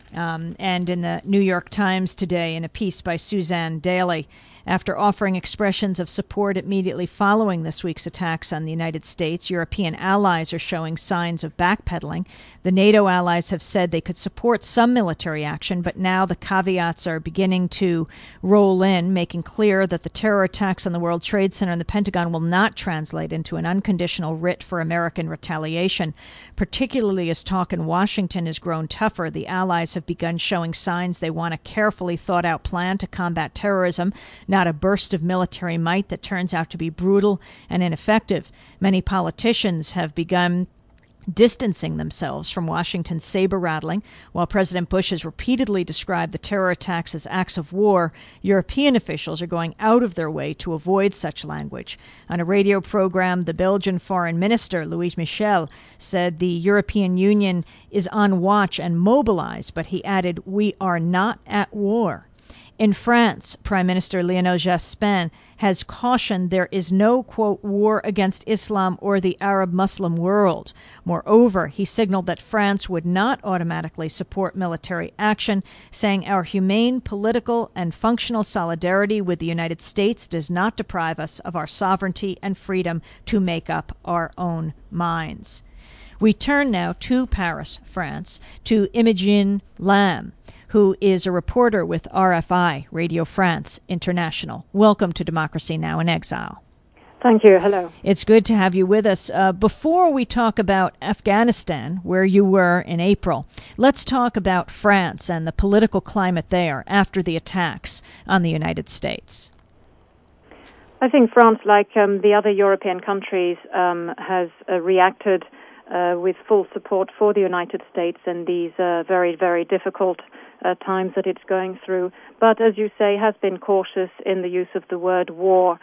Speaker 1: And in the New York Times today, in a piece by Suzanne Daly, after offering expressions of support immediately following this week's attacks on the United States, European allies are showing signs of backpedaling. The NATO allies have said they could support some military action, but now the caveats are beginning to roll in, making clear that the terror attacks on the World Trade Center and the Pentagon will not translate into an unconditional writ for American retaliation. Particularly as talk in Washington has grown tougher, the allies have begun showing signs they want a carefully thought-out plan to combat terrorism, not a burst of military might that turns out to be brutal and ineffective. Many politicians have begun distancing themselves from Washington's saber-rattling. While President Bush has repeatedly described the terror attacks as acts of war, European officials are going out of their way to avoid such language. On a radio program, the Belgian Foreign Minister, Louis Michel, said the European Union is on watch and mobilized, but he added, we are not at war. In France, Prime Minister Lionel Jospin has cautioned there is no, quote, war against Islam or the Arab Muslim world. Moreover, he signaled that France would not automatically support military action, saying our humane, political, and functional solidarity with the United States does not deprive us of our sovereignty and freedom to make up our own minds. We turn now to Paris, France, to Imogen Lam, who is a reporter with RFI, Radio France International. Welcome to Democracy Now! In Exile.
Speaker 8: Thank you. Hello.
Speaker 1: It's good to have you with us. Before we talk about Afghanistan, where you were in April, let's talk about France and the political climate there after the attacks on the United States.
Speaker 8: I think France, like the other European countries, has reacted with full support for the United States in these very, very difficult times that it's going through, but as you say, has been cautious in the use of the word war.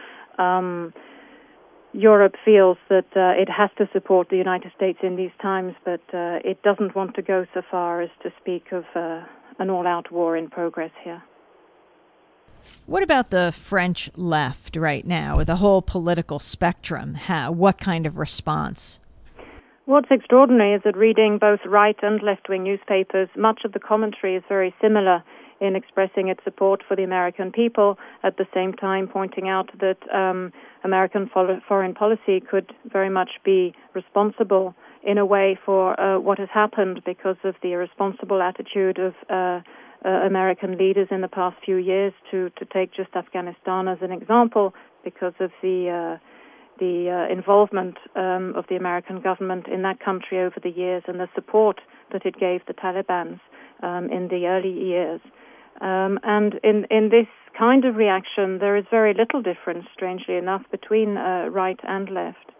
Speaker 8: Europe feels that it has to support the United States in these times, but it doesn't want to go so far as to speak of an all-out war in progress here.
Speaker 1: What about the French left right now, the whole political spectrum? What kind of response?
Speaker 8: What's extraordinary is that reading both right and left-wing newspapers, much of the commentary is very similar in expressing its support for the American people, at the same time pointing out that American foreign policy could very much be responsible in a way for what has happened because of the irresponsible attitude of American leaders in the past few years, to take just Afghanistan as an example, because of the involvement of the American government in that country over the years and the support that it gave the Taliban in the early years. And in this kind of reaction, there is very little difference, strangely enough, between right and left.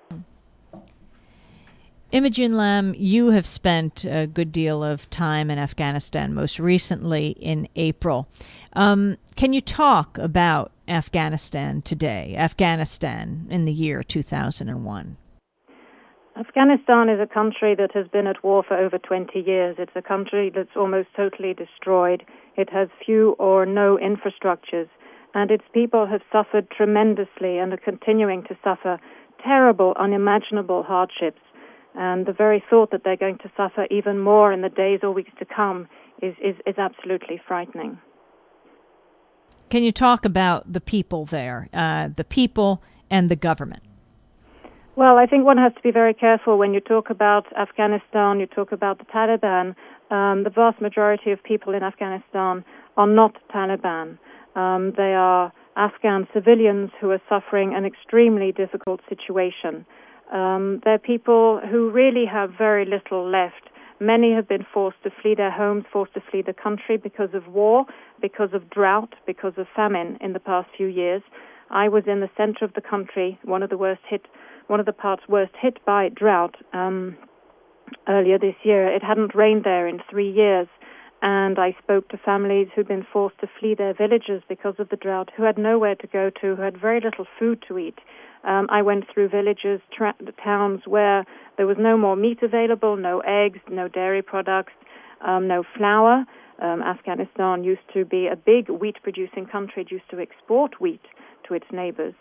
Speaker 1: Imogen Lam, you have spent a good deal of time in Afghanistan, most recently in April. Can you talk about Afghanistan today, Afghanistan in the year 2001?
Speaker 8: Afghanistan is a country that has been at war for over 20 years. It's a country that's almost totally destroyed. It has few or no infrastructures, and its people have suffered tremendously and are continuing to suffer terrible, unimaginable hardships. And the very thought that they're going to suffer even more in the days or weeks to come is absolutely frightening.
Speaker 1: Can you talk about the people there, the people and the government?
Speaker 8: Well, I think one has to be very careful when you talk about Afghanistan, you talk about the Taliban. The vast majority of people in Afghanistan are not Taliban. They are Afghan civilians who are suffering an extremely difficult situation. They're people who really have very little left. Many have been forced to flee their homes, forced to flee the country because of war, because of drought, because of famine in the past few years. I was in the center of the country, one of the parts worst hit by drought earlier this year. It hadn't rained there in 3 years, and I spoke to families who'd been forced to flee their villages because of the drought, who had nowhere to go to, who had very little food to eat. I went through villages, towns where there was no more meat available, no eggs, no dairy products, no flour. Afghanistan used to be a big wheat-producing country. It used to export wheat to its neighbors.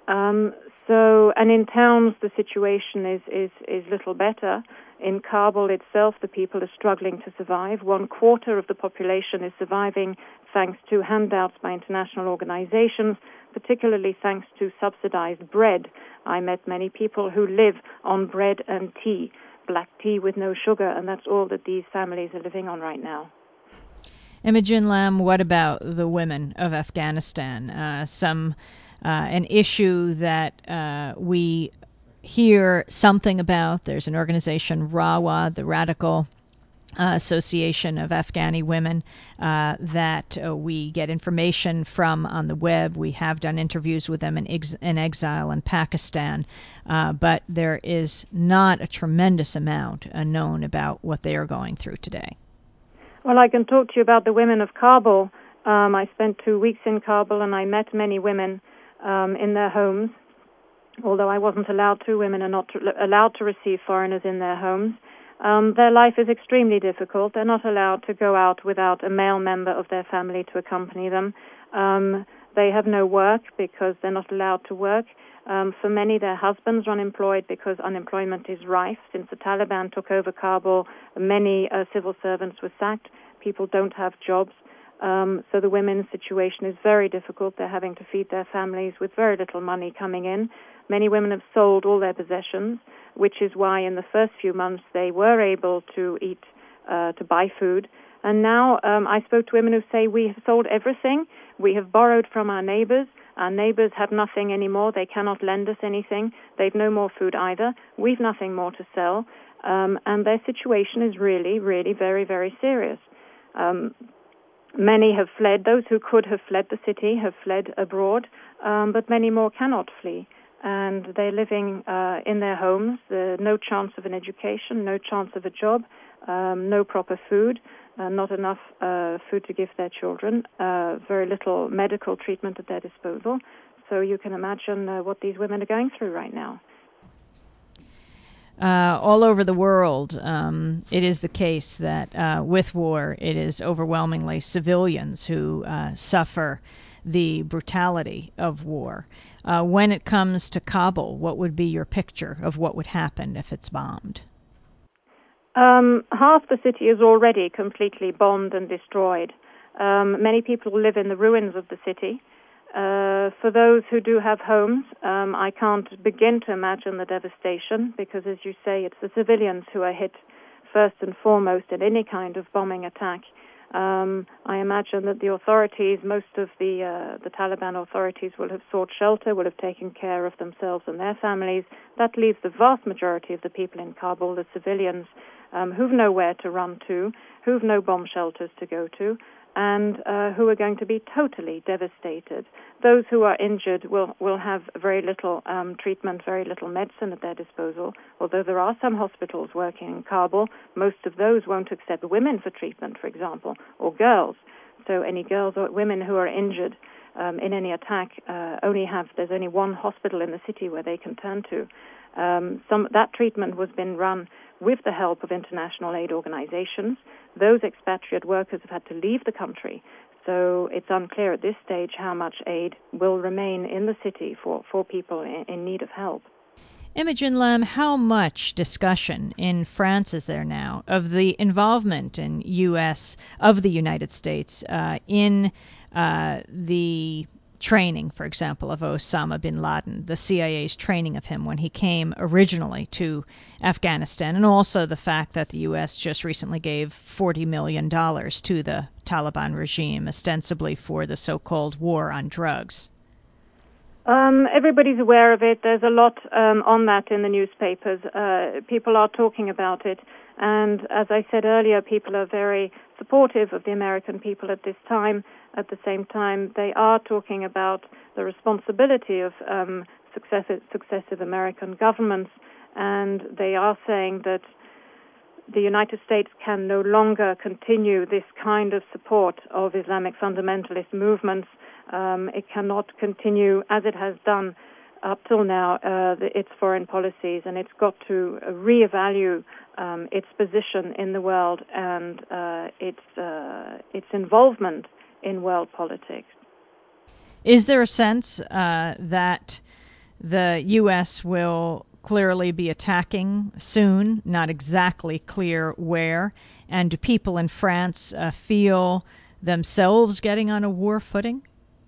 Speaker 8: And in towns, the situation is little better. In Kabul itself, the people are struggling to survive. 1/4 of the population is surviving thanks to handouts by international organizations, particularly thanks to subsidized bread. I met many people who live on bread and tea, black tea with no sugar, and that's all that these families are living on right now.
Speaker 1: Imogen Lam, what about the women of Afghanistan? An issue that we hear something about. There's an organization, RAWA, the Radical Association of Afghani Women, that we get information from on the web. We have done interviews with them in exile in Pakistan, but there is not a tremendous amount known about what they are going through today.
Speaker 8: Well, I can talk to you about the women of Kabul. I spent 2 weeks in Kabul, and I met many women in their homes. Although I wasn't allowed to, women are not allowed to receive foreigners in their homes. Their life is extremely difficult. They're not allowed to go out without a male member of their family to accompany them. They have no work because they're not allowed to work. For many, their husbands are unemployed because unemployment is rife. Since the Taliban took over Kabul, many civil servants were sacked. People don't have jobs. So the women's situation is very difficult. They're having to feed their families with very little money coming in. Many women have sold all their possessions, which is why in the first few months they were able to eat, to buy food. And now I spoke to women who say, we have sold everything. We have borrowed from our neighbors. Our neighbors have nothing anymore. They cannot lend us anything. They've no more food either. We've nothing more to sell. And their situation is really, really very, very serious. Many have fled. Those who could have fled the city have fled abroad, but many more cannot flee. And they're living in their homes. No chance of an education, no chance of a job, no proper food, not enough food to give their children, very little medical treatment at their disposal. So you can imagine what these women are going through right now.
Speaker 1: All over the world, it is the case that with war, it is overwhelmingly civilians who suffer the brutality of war. When it comes to Kabul, what would be your picture of what would happen if it's bombed?
Speaker 8: Half the city is already completely bombed and destroyed. Many people live in the ruins of the city. For those who do have homes, I can't begin to imagine the devastation because, as you say, it's the civilians who are hit first and foremost in any kind of bombing attack. I imagine that the authorities, most of the Taliban authorities, will have sought shelter, will have taken care of themselves and their families. That leaves the vast majority of the people in Kabul, the civilians, who've nowhere to run to, who've no bomb shelters to go to, and who are going to be totally devastated. Those who are injured will have very little treatment, very little medicine at their disposal. Although there are some hospitals working in Kabul, most of those won't accept women for treatment, for example, or girls. So any girls or women who are injured in any attack, there's only one hospital in the city where they can turn to. That treatment was been run with the help of international aid organizations. Those expatriate workers have had to leave the country, so it's unclear at this stage how much aid will remain in the city for people in need of help.
Speaker 1: Imogen Lam, how much discussion in France is there now of the involvement of the United States in the training, for example, of Osama bin Laden, the CIA's training of him when he came originally to Afghanistan, and also the fact that the U.S. just recently gave $40 million to the Taliban regime, ostensibly for the so-called war on drugs?
Speaker 8: Everybody's aware of it. There's a lot on that in the newspapers. People are talking about it. And as I said earlier, people are very supportive of the American people at this time. At the same time, they are talking about the responsibility of successive American governments. And they are saying that the United States can no longer continue this kind of support of Islamic fundamentalist movements. It cannot continue as it has done up till now, its foreign policies, and it's got to reevaluate its position in the world and its involvement in world politics.
Speaker 1: Is there a sense that the U.S. will clearly be attacking soon, not exactly clear where, and do people in France feel themselves getting on a war footing?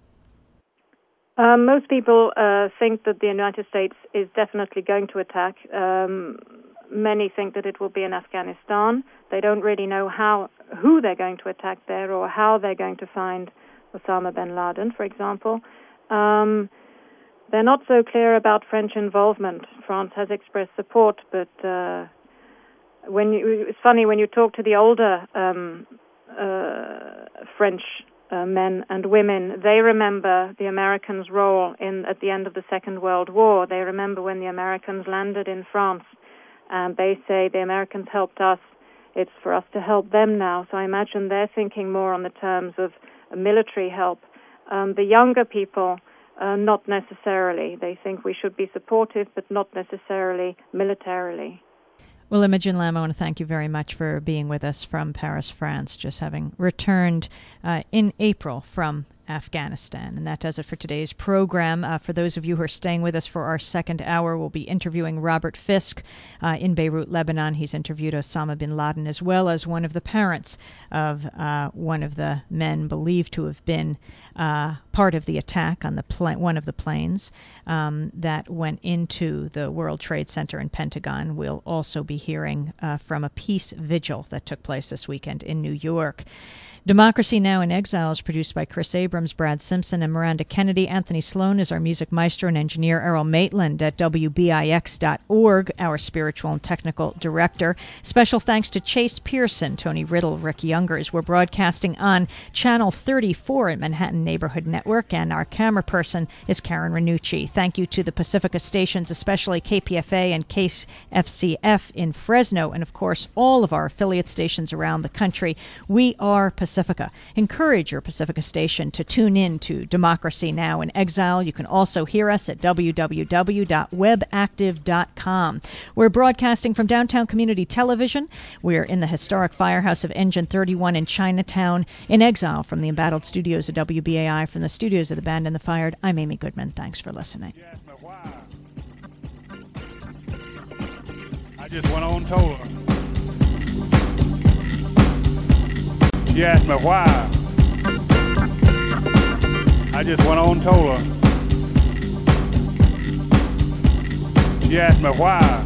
Speaker 8: Most people think that the United States is definitely going to attack. Many think that it will be in Afghanistan. They don't really know who they're going to attack there or how they're going to find Osama bin Laden, for example. They're not so clear about French involvement. France has expressed support, but it's funny when you talk to the older French men and women, they remember the Americans' role at the end of the Second World War. They remember when the Americans landed in France, and they say the Americans helped us. It's for us to help them now. So I imagine they're thinking more on the terms of military help. The younger people, not necessarily. They think we should be supportive, but not necessarily militarily.
Speaker 1: Well, Imogen Lam, I want to thank you very much for being with us from Paris, France, just having returned in April from Afghanistan. And that does it for today's program. For those of you who are staying with us for our second hour, we'll be interviewing Robert Fisk in Beirut, Lebanon. He's interviewed Osama bin Laden, as well as one of the parents of one of the men believed to have been part of the attack on one of the planes that went into the World Trade Center and Pentagon. We'll also be hearing from a peace vigil that took place this weekend in New York. Democracy Now! In Exile is produced by Chris Abrams, Brad Simpson, and Miranda Kennedy. Anthony Sloan is our music maestro and engineer. Errol Maitland at WBIX.org, our spiritual and technical director. Special thanks to Chase Pearson, Tony Riddle, Rick Youngers. We're broadcasting on Channel 34 at Manhattan Neighborhood Network, and our camera person is Karen Ranucci. Thank you to the Pacifica stations, especially KPFA and KFCF in Fresno, and of course all of our affiliate stations around the country. We are Pacifica. Encourage your Pacifica station to tune in to Democracy Now! In Exile. You can also hear us at www.webactive.com. We're broadcasting from Downtown Community Television. We're in the historic firehouse of Engine 31 in Chinatown. In Exile from the embattled studios of WBAI, from the studios of The Band and the Fired, I'm Amy Goodman. Thanks for listening.
Speaker 14: I just went on tour. She asked me why. I just went on tour. She asked me why.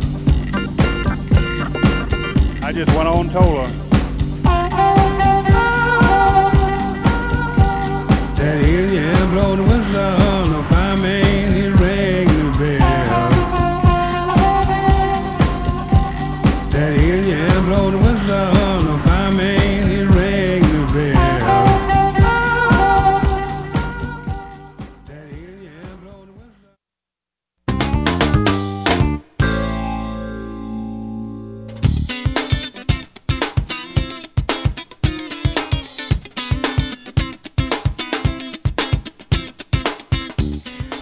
Speaker 14: I just went on tour. That Indian blow the whistle, no fireman, he rang the bell. That Indian blow the whistle, no fireman, he rang the bell. That Indian blow the whistle.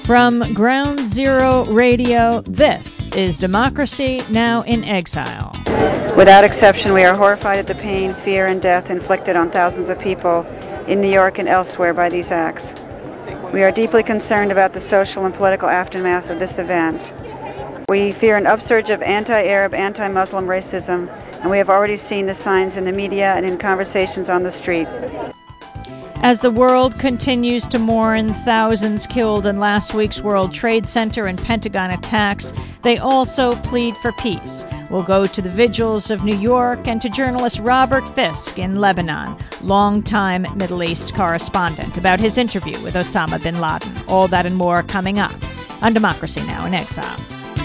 Speaker 1: From Ground Zero Radio, this is Democracy Now! In Exile.
Speaker 15: Without exception, we are horrified at the pain, fear, and death inflicted on thousands of people in New York and elsewhere by these acts. We are deeply concerned about the social and political aftermath of this event. We fear an upsurge of anti-Arab, anti-Muslim racism, and we have already seen the signs in the media and in conversations on the street.
Speaker 1: As the world continues to mourn thousands killed in last week's World Trade Center and Pentagon attacks, they also plead for peace. We'll go to the vigils of New York and to journalist Robert Fisk in Lebanon, longtime Middle East correspondent, about his interview with Osama bin Laden. All that and more coming up on Democracy Now! In Exile.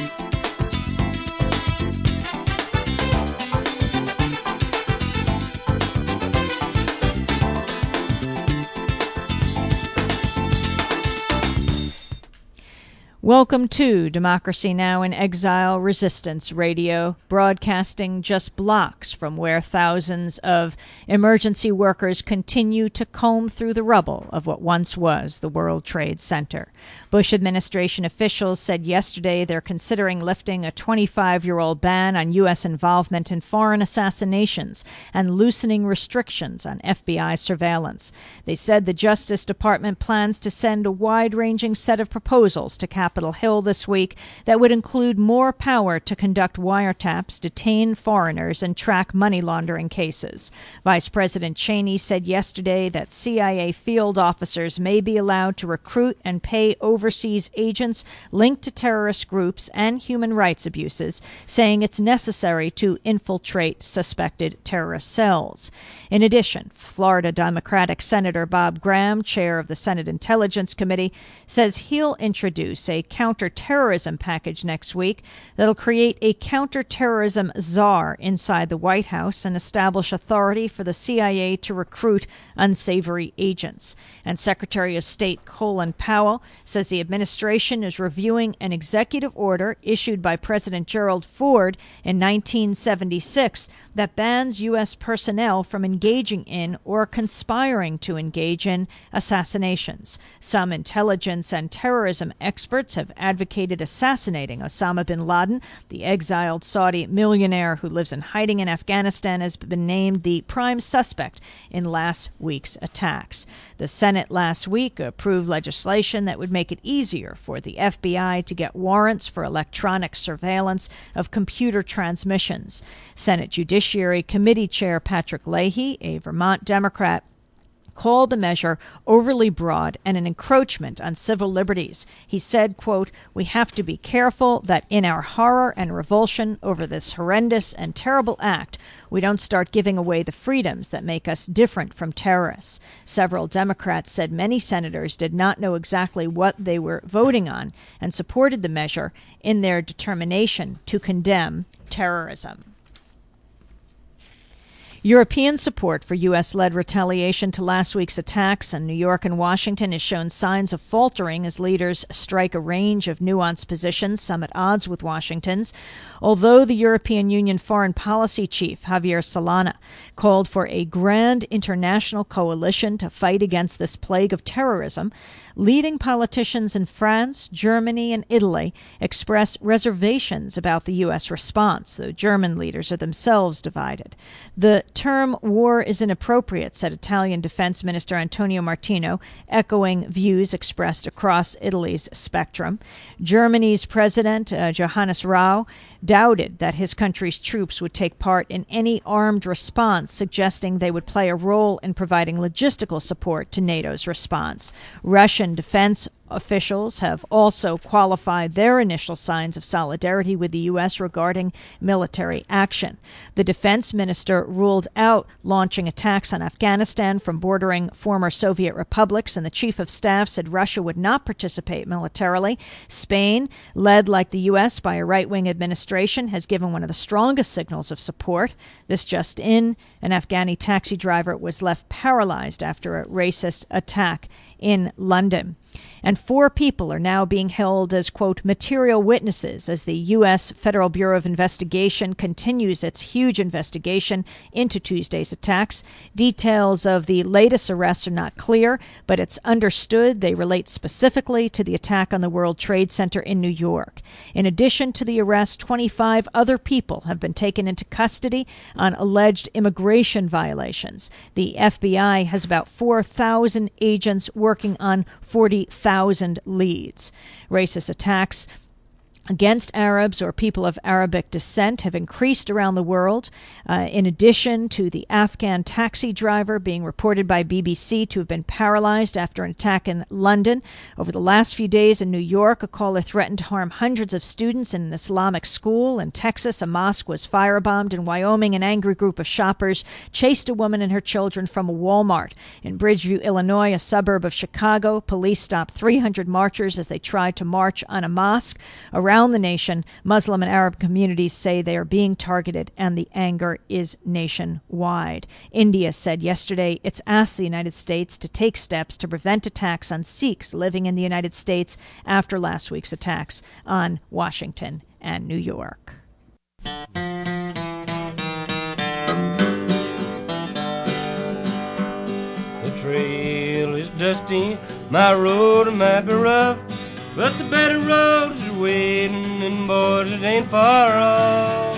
Speaker 1: Welcome to Democracy Now! In Exile Resistance Radio, broadcasting just blocks from where thousands of emergency workers continue to comb through the rubble of what once was the World Trade Center. Bush administration officials said yesterday they're considering lifting a 25-year-old ban on U.S. involvement in foreign assassinations and loosening restrictions on FBI surveillance. They said the Justice Department plans to send a wide-ranging set of proposals to Capitol Hill this week that would include more power to conduct wiretaps, detain foreigners, and track money laundering cases. Vice President Cheney said yesterday that CIA field officers may be allowed to recruit and pay overseas agents linked to terrorist groups and human rights abuses, saying it's necessary to infiltrate suspected terrorist cells. In addition, Florida Democratic Senator Bob Graham, chair of the Senate Intelligence Committee, says he'll introduce a counterterrorism package next week that'll create a counterterrorism czar inside the White House and establish authority for the CIA to recruit unsavory agents. And Secretary of State Colin Powell says the administration is reviewing an executive order issued by President Gerald Ford in 1976 that bans U.S. personnel from engaging in or conspiring to engage in assassinations. Some intelligence and terrorism experts have advocated assassinating Osama bin Laden. The exiled Saudi millionaire who lives in hiding in Afghanistan has been named the prime suspect in last week's attacks. The Senate last week approved legislation that would make it easier for the FBI to get warrants for electronic surveillance of computer transmissions. Senate Judiciary Committee Chair Patrick Leahy, a Vermont Democrat, called the measure overly broad and an encroachment on civil liberties. He said, quote, "We have to be careful that in our horror and revulsion over this horrendous and terrible act, we don't start giving away the freedoms that make us different from terrorists." Several Democrats said many senators did not know exactly what they were voting on and supported the measure in their determination to condemn terrorism. European support for U.S.-led retaliation to last week's attacks in New York and Washington has shown signs of faltering as leaders strike a range of nuanced positions, some at odds with Washington's. Although the European Union Foreign Policy Chief, Javier Solana, called for a grand international coalition to fight against this plague of terrorism, leading politicians in France, Germany, and Italy expressed reservations about the U.S. response, though German leaders are themselves divided. The term war is inappropriate, said Italian Defense Minister Antonio Martino, echoing views expressed across Italy's spectrum. Germany's President, Johannes Rau, doubted that his country's troops would take part in any armed response, suggesting they would play a role in providing logistical support to NATO's response. Russian defense officials have also qualified their initial signs of solidarity with the U.S. regarding military action. The defense minister ruled out launching attacks on Afghanistan from bordering former Soviet republics, and the chief of staff said Russia would not participate militarily. Spain, led like the U.S. by a right-wing administration, has given one of the strongest signals of support. This just in, an Afghani taxi driver was left paralyzed after a racist attack in London. And 4 people are now being held as, quote, material witnesses as the U.S. Federal Bureau of Investigation continues its huge investigation into Tuesday's attacks. Details of the latest arrests are not clear, but it's understood they relate specifically to the attack on the World Trade Center in New York. In addition to the arrest, 25 other people have been taken into custody on alleged immigration violations. The FBI has about 4,000 agents working on 40,000 leads. Racist attacks against Arabs or people of Arabic descent have increased around the world. In addition to the Afghan taxi driver being reported by BBC to have been paralyzed after an attack in London. Over the last few days in New York, a caller threatened to harm hundreds of students in an Islamic school. In Texas, a mosque was firebombed. In Wyoming, an angry group of shoppers chased a woman and her children from a Walmart. In Bridgeview, Illinois, a suburb of Chicago, police stopped 300 marchers as they tried to march on a mosque. Around the nation, Muslim and Arab communities say they are being targeted, and the anger is nationwide. India said yesterday it's asked the United States to take steps to prevent attacks on Sikhs living in the United States after last week's attacks on Washington and New York.
Speaker 16: The trail is dusty, my road might be rough, but the better roads are waiting, and boys, it ain't far off.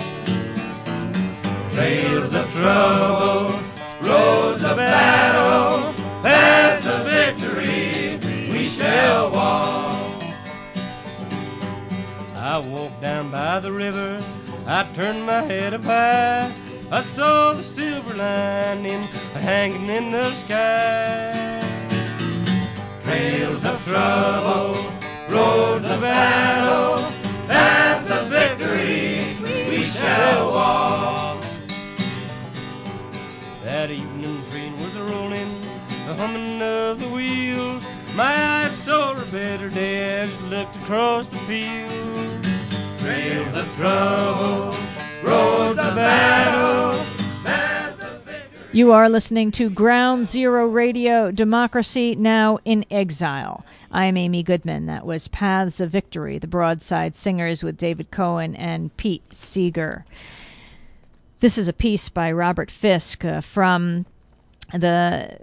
Speaker 16: Trails of trouble, roads of battle, paths of victory, we shall walk. I walked down by the river, I turned my head up high, I saw the silver lining hanging in the sky. Trails of trouble, roads of battle, paths of victory, we shall walk. That evening train was a-rolling, the humming of the wheels. My eyes saw a better day as I looked across the field. Trails of trouble, roads of battle, paths of victory.
Speaker 1: You are listening to Ground Zero Radio, Democracy Now! In Exile. I'm Amy Goodman. That was Paths of Victory, the Broadside Singers with David Cohen and Pete Seeger. This is a piece by Robert Fisk from the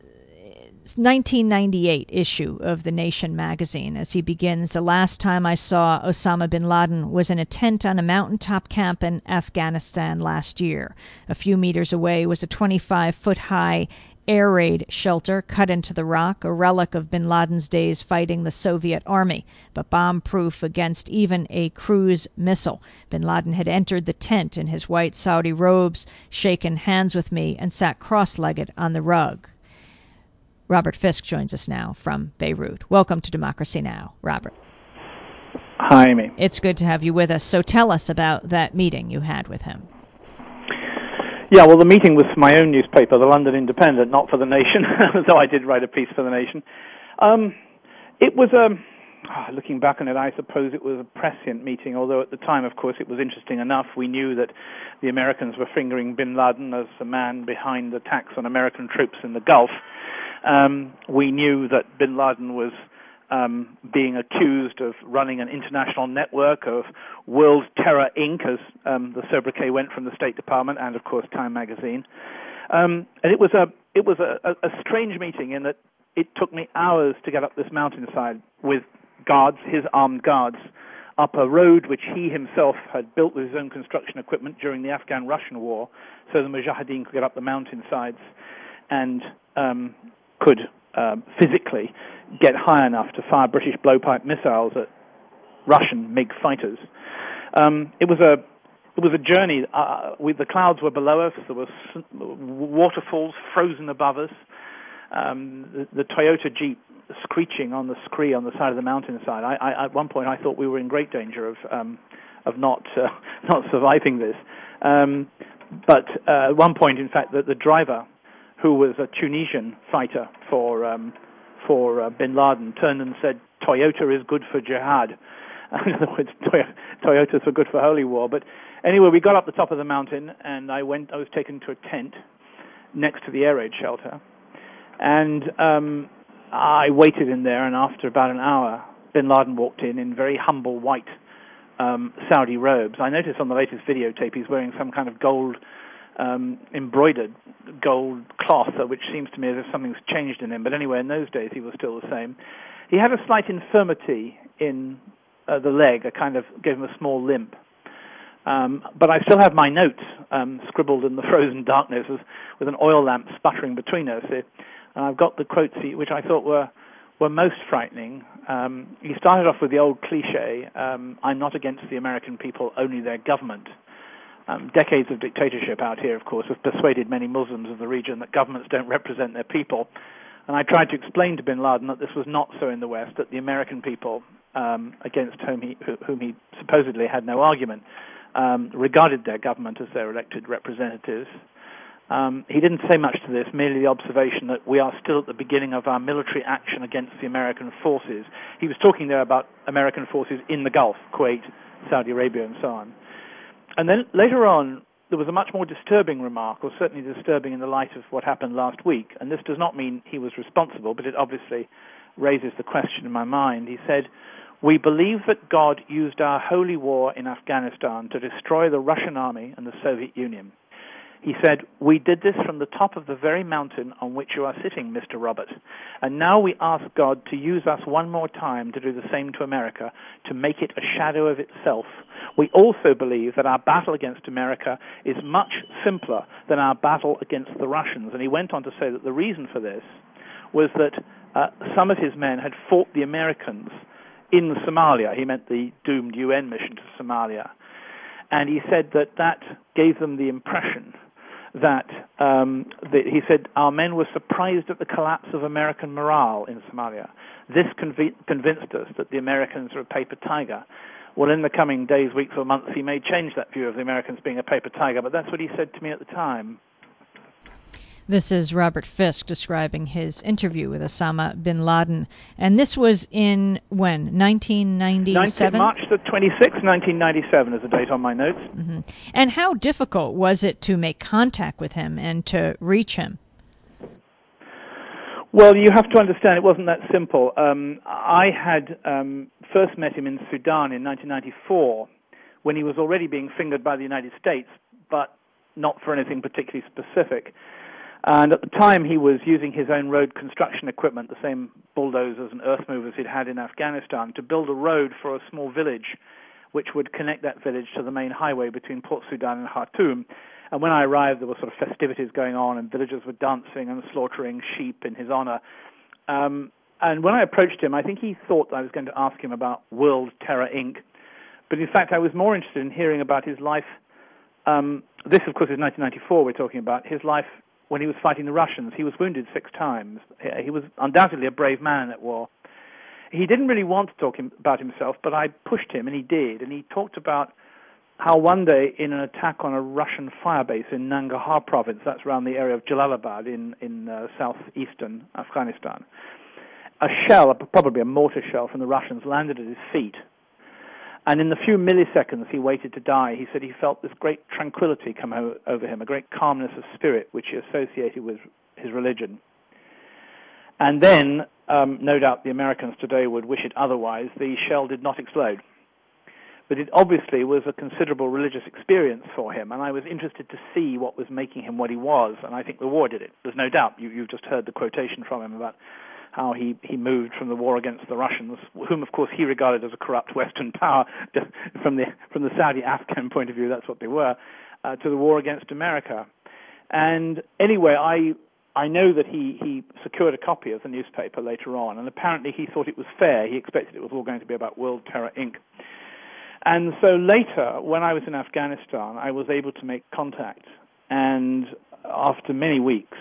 Speaker 1: 1998 issue of The Nation magazine, as he begins, "The last time I saw Osama bin Laden was in a tent on a mountaintop camp in Afghanistan last year. A few meters away was a 25-foot-high air raid shelter cut into the rock, a relic of bin Laden's days fighting the Soviet army, but bomb-proof against even a cruise missile. Bin Laden had entered the tent in his white Saudi robes, shaken hands with me, and sat cross-legged on the rug." Robert Fisk joins us now from Beirut. Welcome to Democracy Now!, Robert.
Speaker 17: Hi, Amy.
Speaker 1: It's good to have you with us. So tell us about that meeting you had with him.
Speaker 17: Yeah, well, the meeting was for my own newspaper, the London Independent, not for The Nation, though I did write a piece for The Nation. It was looking back on it, I suppose it was a prescient meeting, although at the time, of course, it was interesting enough. We knew that the Americans were fingering bin Laden as the man behind attacks on American troops in the Gulf. We knew that bin Laden was being accused of running an international network of World Terror Inc., as the sobriquet went from the State Department and, of course, Time magazine. And it was a strange meeting in that it took me hours to get up this mountainside with guards, his armed guards, up a road which he himself had built with his own construction equipment during the Afghan-Russian war, so the Mujahideen could get up the mountainsides and could physically get high enough to fire British blowpipe missiles at Russian MiG fighters. It was a journey. The clouds were below us. There were waterfalls frozen above us. The Toyota Jeep screeching on the scree on the side of the mountainside. At one point, I thought we were in great danger of not surviving this. But at one point, in fact, the driver, who was a Tunisian fighter for bin Laden, turned and said, "Toyota is good for jihad." In other words, Toyotas were good for holy war. But anyway, we got up the top of the mountain, and I was taken to a tent next to the air raid shelter. And I waited in there, and after about an hour, bin Laden walked in very humble white Saudi robes. I noticed on the latest videotape he's wearing some kind of gold embroidered gold cloth, which seems to me as if something's changed in him. But anyway, in those days he was still the same. He had a slight infirmity in the leg. I kind of gave him a small limp. But I still have my notes scribbled in the frozen darkness with an oil lamp sputtering between us. And I've got the quotes which I thought were most frightening. He started off with the old cliche, I'm not against the American people, only their government. Decades of dictatorship out here, of course, have persuaded many Muslims of the region that governments don't represent their people. And I tried to explain to bin Laden that this was not so in the West, that the American people, against whom he supposedly had no argument, regarded their government as their elected representatives. He didn't say much to this, merely the observation that we are still at the beginning of our military action against the American forces. He was talking there about American forces in the Gulf, Kuwait, Saudi Arabia, and so on. And then later on, there was a much more disturbing remark, or certainly disturbing in the light of what happened last week, and this does not mean he was responsible, but it obviously raises the question in my mind. He said, "We believe that God used our holy war in Afghanistan to destroy the Russian army and the Soviet Union." He said, "We did this from the top of the very mountain on which you are sitting, Mr. Robert. And now we ask God to use us one more time to do the same to America, to make it a shadow of itself. We also believe that our battle against America is much simpler than our battle against the Russians." And he went on to say that the reason for this was that some of his men had fought the Americans in Somalia. He meant the doomed UN mission to Somalia. And he said that gave them the impression that he said, "Our men were surprised at the collapse of American morale in Somalia. This convinced us that the Americans are a paper tiger." Well, in the coming days, weeks, or months, he may change that view of the Americans being a paper tiger, but that's what he said to me at the time.
Speaker 1: This is Robert Fisk describing his interview with Osama bin Laden. And this was in, when, 1997?
Speaker 17: March the 26th, 1997 is the date on my notes.
Speaker 1: Mm-hmm. And how difficult was it to make contact with him and to reach him?
Speaker 17: Well, you have to understand it wasn't that simple. I had first met him in Sudan in 1994 when he was already being fingered by the United States, but not for anything particularly specific. And at the time, he was using his own road construction equipment, the same bulldozers and earth movers he'd had in Afghanistan, to build a road for a small village, which would connect that village to the main highway between Port Sudan and Khartoum. And when I arrived, there were sort of festivities going on, and villagers were dancing and slaughtering sheep in his honor. And when I approached him, I think he thought I was going to ask him about World Terror, Inc. But in fact, I was more interested in hearing about his life. This, of course, is 1994 we're talking about, his life when he was fighting the Russians. He was wounded 6 times. He was undoubtedly a brave man in that war. He didn't really want to talk about himself, but I pushed him, and he did. And he talked about how one day, in an attack on a Russian firebase in Nangarhar province, that's around the area of Jalalabad in southeastern Afghanistan, a shell, probably a mortar shell from the Russians, landed at his feet. And in the few milliseconds he waited to die, he said he felt this great tranquility come over him, a great calmness of spirit, which he associated with his religion. And then, no doubt the Americans today would wish it otherwise, the shell did not explode. But it obviously was a considerable religious experience for him, and I was interested to see what was making him what he was, and I think the war did it. There's no doubt. You've just heard the quotation from him about how he moved from the war against the Russians, whom, of course, he regarded as a corrupt Western power. From the Saudi-Afghan point of view, that's what they were, to the war against America. And anyway, I know that he secured a copy of the newspaper later on, and apparently he thought it was fair. He expected it was all going to be about World Terror, Inc. And so later, when I was in Afghanistan, I was able to make contact. And after many weeks,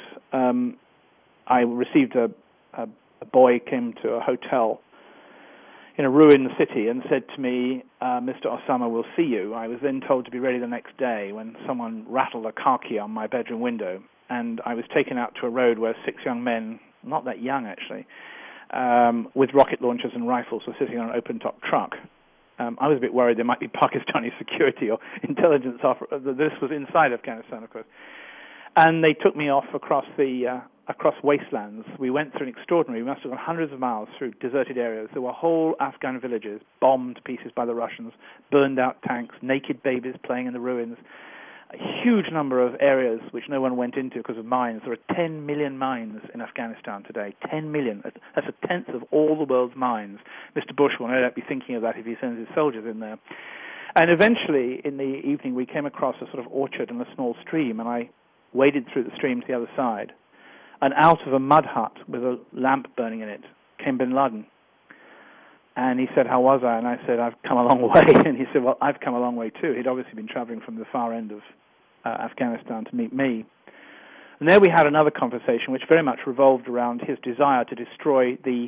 Speaker 17: I received a boy came to a hotel in a ruined city and said to me, "Mr. Osama will see you." I was then told to be ready the next day when someone rattled a car key on my bedroom window. And I was taken out to a road where 6 young men, not that young actually, with rocket launchers and rifles were sitting on an open-top truck. I was a bit worried there might be Pakistani security or intelligence. This was inside Afghanistan, of course. And they took me off across the across wastelands. We went through an extraordinary, we must have gone hundreds of miles through deserted areas. There were whole Afghan villages bombed to pieces by the Russians, burned out tanks, naked babies playing in the ruins. A huge number of areas which no one went into because of mines. There are 10 million mines in Afghanistan today. 10 million. That's a tenth of all the world's mines. Mr. Bush will no doubt be thinking of that if he sends his soldiers in there. And eventually, in the evening, we came across a sort of orchard and a small stream, and I waded through the stream to the other side. And out of a mud hut with a lamp burning in it came bin Laden. And he said, how was I? And I said, I've come a long way. And he said, well, I've come a long way too. He'd obviously been traveling from the far end of Afghanistan to meet me. And there we had another conversation which very much revolved around his desire to destroy the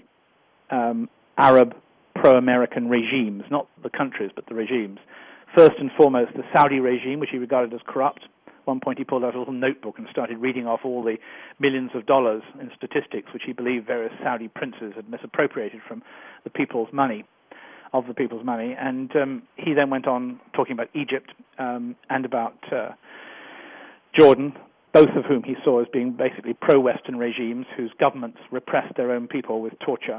Speaker 17: Arab pro-American regimes, not the countries, but the regimes. First and foremost, the Saudi regime, which he regarded as corrupt. At one point he pulled out a little notebook and started reading off all the millions of dollars in statistics which he believed various Saudi princes had misappropriated from the people's money, of the people's money. And he then went on talking about Egypt and about Jordan, both of whom he saw as being basically pro-Western regimes whose governments repressed their own people with torture.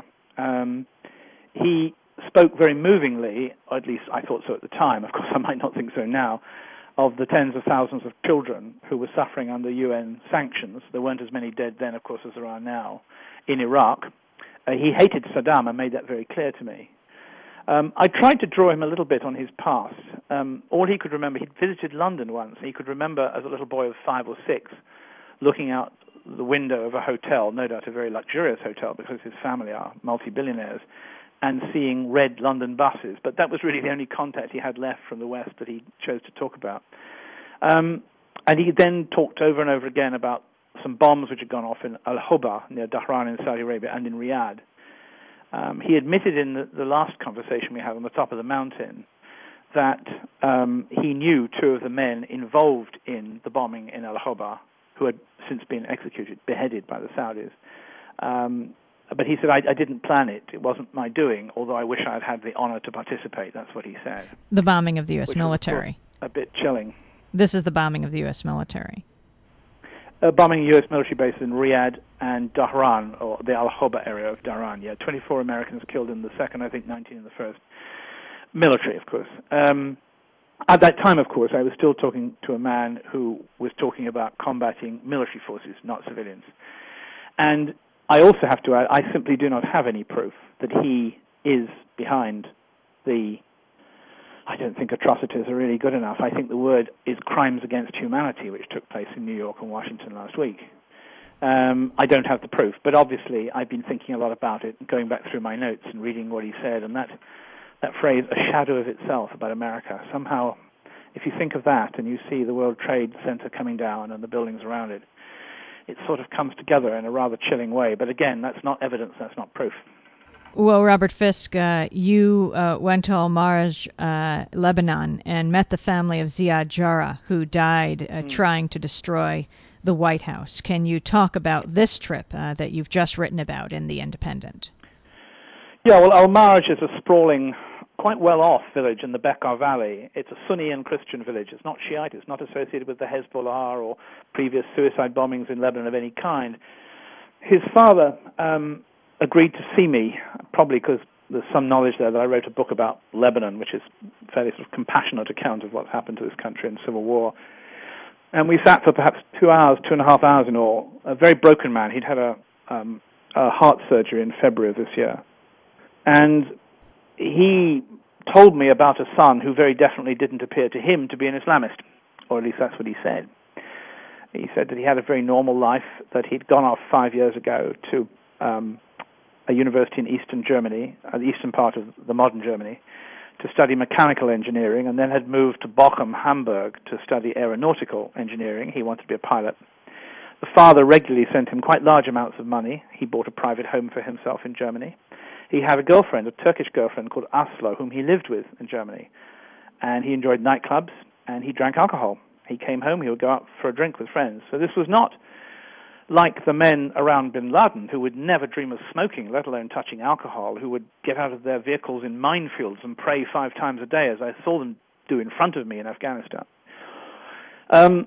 Speaker 17: He spoke very movingly, or at least I thought so at the time, of course I might not think so now, of the tens of thousands of children who were suffering under UN sanctions. There weren't as many dead then, of course, as there are now in Iraq. He hated Saddam and made that very clear to me. I tried to draw him a little bit on his past. All he could remember, he'd visited London once. He could remember as a little boy of 5 or 6 looking out the window of a hotel, no doubt a very luxurious hotel because his family are multi-billionaires, and seeing red London buses. But that was really the only contact he had left from the West that he chose to talk about. And he then talked over and over again about some bombs which had gone off in Al-Huba, near Dhahran in Saudi Arabia, and in Riyadh. He admitted in the last conversation we had on the top of the mountain that he knew 2 of the men involved in the bombing in Al-Huba, who had since been executed, beheaded by the Saudis. But he said, I didn't plan it. It wasn't my doing, although I wish I had had the honor to participate. That's what he said.
Speaker 1: The bombing of the U.S. military.
Speaker 17: A bit chilling.
Speaker 1: This is the bombing of the U.S. military.
Speaker 17: Bombing a U.S. military base in Riyadh and Dhahran, or the Al-Huba area of Dhahran. Yeah, 24 Americans killed in the second, I think 19 in the first. Military, of course. At that time, of course, I was still talking to a man who was talking about combating military forces, not civilians. And I also have to add, I simply do not have any proof that he is behind the, I don't think atrocities are really good enough. I think the word is crimes against humanity, which took place in New York and Washington last week. I don't have the proof, but obviously I've been thinking a lot about it, going back through my notes and reading what he said, and that phrase, a shadow of itself about America, somehow, if you think of that and you see the World Trade Center coming down and the buildings around it, it sort of comes together in a rather chilling way. But again, that's not evidence, that's not proof.
Speaker 1: Well, Robert Fisk, you went to Al-Marj, Lebanon, and met the family of Ziad Jarrah, who died trying to destroy the White House. Can you talk about this trip that you've just written about in The Independent?
Speaker 17: Yeah, well, Al-Marj is a sprawling, quite well-off village in the Bekaa Valley. It's a Sunni and Christian village. It's not Shiite. It's not associated with the Hezbollah or previous suicide bombings in Lebanon of any kind. His father agreed to see me, probably because there's some knowledge there that I wrote a book about Lebanon, which is a fairly sort of compassionate account of what's happened to this country in civil war. And we sat for perhaps 2 hours, 2.5 hours in all. A very broken man. He'd had a heart surgery in February of this year. And he told me about a son who very definitely didn't appear to him to be an Islamist, or at least that's what he said. He said that he had a very normal life, that he'd gone off 5 years ago to a university in eastern Germany, the eastern part of the modern Germany, to study mechanical engineering, and then had moved to Bochum, Hamburg, to study aeronautical engineering. He wanted to be a pilot. The father regularly sent him quite large amounts of money. He bought a private home for himself in Germany. He had a girlfriend, a Turkish girlfriend called Aslo, whom he lived with in Germany. And he enjoyed nightclubs, and he drank alcohol. He came home, he would go out for a drink with friends. So this was not like the men around bin Laden, who would never dream of smoking, let alone touching alcohol, who would get out of their vehicles in minefields and pray 5 times a day, as I saw them do in front of me in Afghanistan.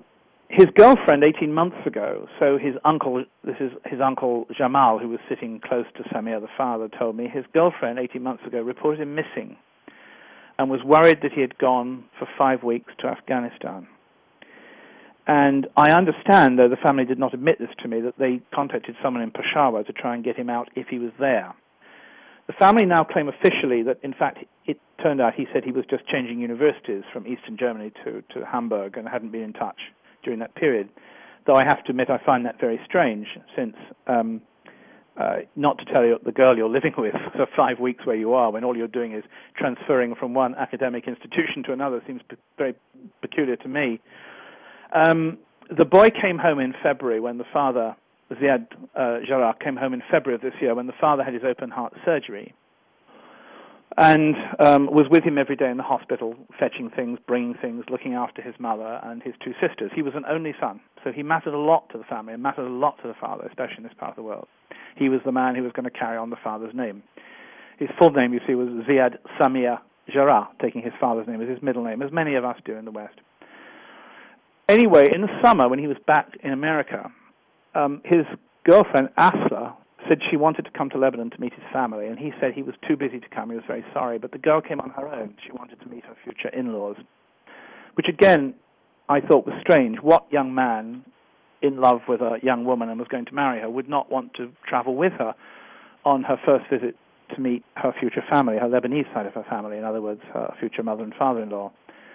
Speaker 17: His girlfriend 18 months ago, so his uncle, this is his uncle Jamal, who was sitting close to Samir, the father, told me his girlfriend 18 months ago reported him missing and was worried that he had gone for 5 weeks to Afghanistan. And I understand, though the family did not admit this to me, that they contacted someone in Peshawar to try and get him out if he was there. The family now claim officially that, in fact, it turned out he said he was just changing universities from Eastern Germany to Hamburg and hadn't been in touch during that period. Though I have to admit I find that very strange, since not to tell you the girl you're living with for 5 weeks where you are, when all you're doing is transferring from one academic institution to another, seems very peculiar to me. The boy came home in February when the father, Ziad Jarrah, came home in February of this year when the father had his open heart surgery, and was with him every day in the hospital, fetching things, bringing things, looking after his mother and his 2 sisters. He was an only son, so he mattered a lot to the family and mattered a lot to the father, especially in this part of the world. He was the man who was going to carry on the father's name. His full name, you see, was Ziad Samir Jarrah, taking his father's name as his middle name, as many of us do in the West. Anyway, in the summer, when he was back in America, his girlfriend, Asla, said she wanted to come to Lebanon to meet his family, and he said he was too busy to come. He was very sorry, but the girl came on her own. She wanted to meet her future in-laws, which, again, I thought was strange. What young man in love with a young woman and was going to marry her would not want to travel with her on her first visit to meet her future family, her Lebanese side of her family, in other words, her future mother and father-in-law.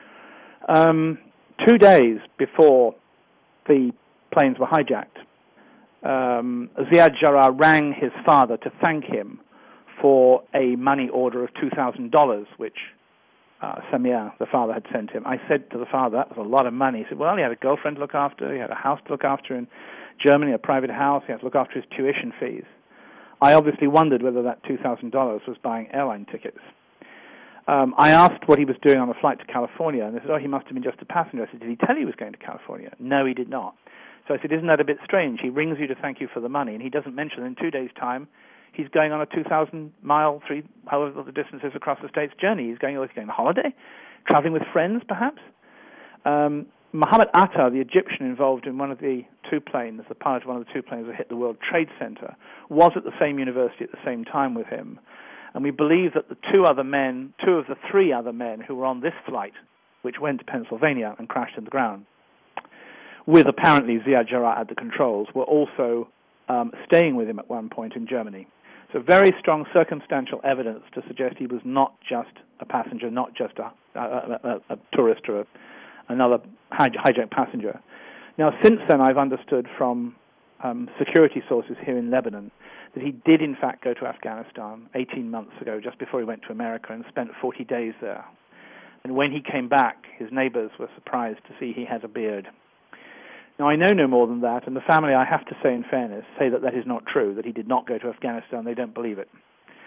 Speaker 17: 2 days before the planes were hijacked, Ziad Jarrah rang his father to thank him for a money order of $2,000, which Samir, the father, had sent him. I said to the father, that was a lot of money. He said, well, he had a girlfriend to look after, he had a house to look after in Germany, a private house, he had to look after his tuition fees. I obviously wondered whether that $2,000 was buying airline tickets. I asked what he was doing on the flight to California, and they said, oh, he must have been just a passenger. I said, did he tell you he was going to California? No, he did not. So I said, isn't that a bit strange? He rings you to thank you for the money, and he doesn't mention in 2 days' time he's going on a 2,000-mile, however the distance is across the states journey. He's going on holiday, traveling with friends, perhaps. Mohammed Atta, the Egyptian involved in one of the 2 planes, the pilot of one of the 2 planes that hit the World Trade Center, was at the same university at the same time with him. And we believe that the 2 of the 3 other men who were on this flight, which went to Pennsylvania and crashed in the ground, with apparently Ziad Jarrah at the controls, were also staying with him at one point in Germany. So very strong circumstantial evidence to suggest he was not just a passenger, not just a tourist or another hijacked passenger. Now, since then, I've understood from security sources here in Lebanon that he did, in fact, go to Afghanistan 18 months ago, just before he went to America, and spent 40 days there. And when he came back, his neighbors were surprised to see he had a beard. Now, I know no more than that, and the family, I have to say in fairness, say that that is not true, that he did not go to Afghanistan. They don't believe it.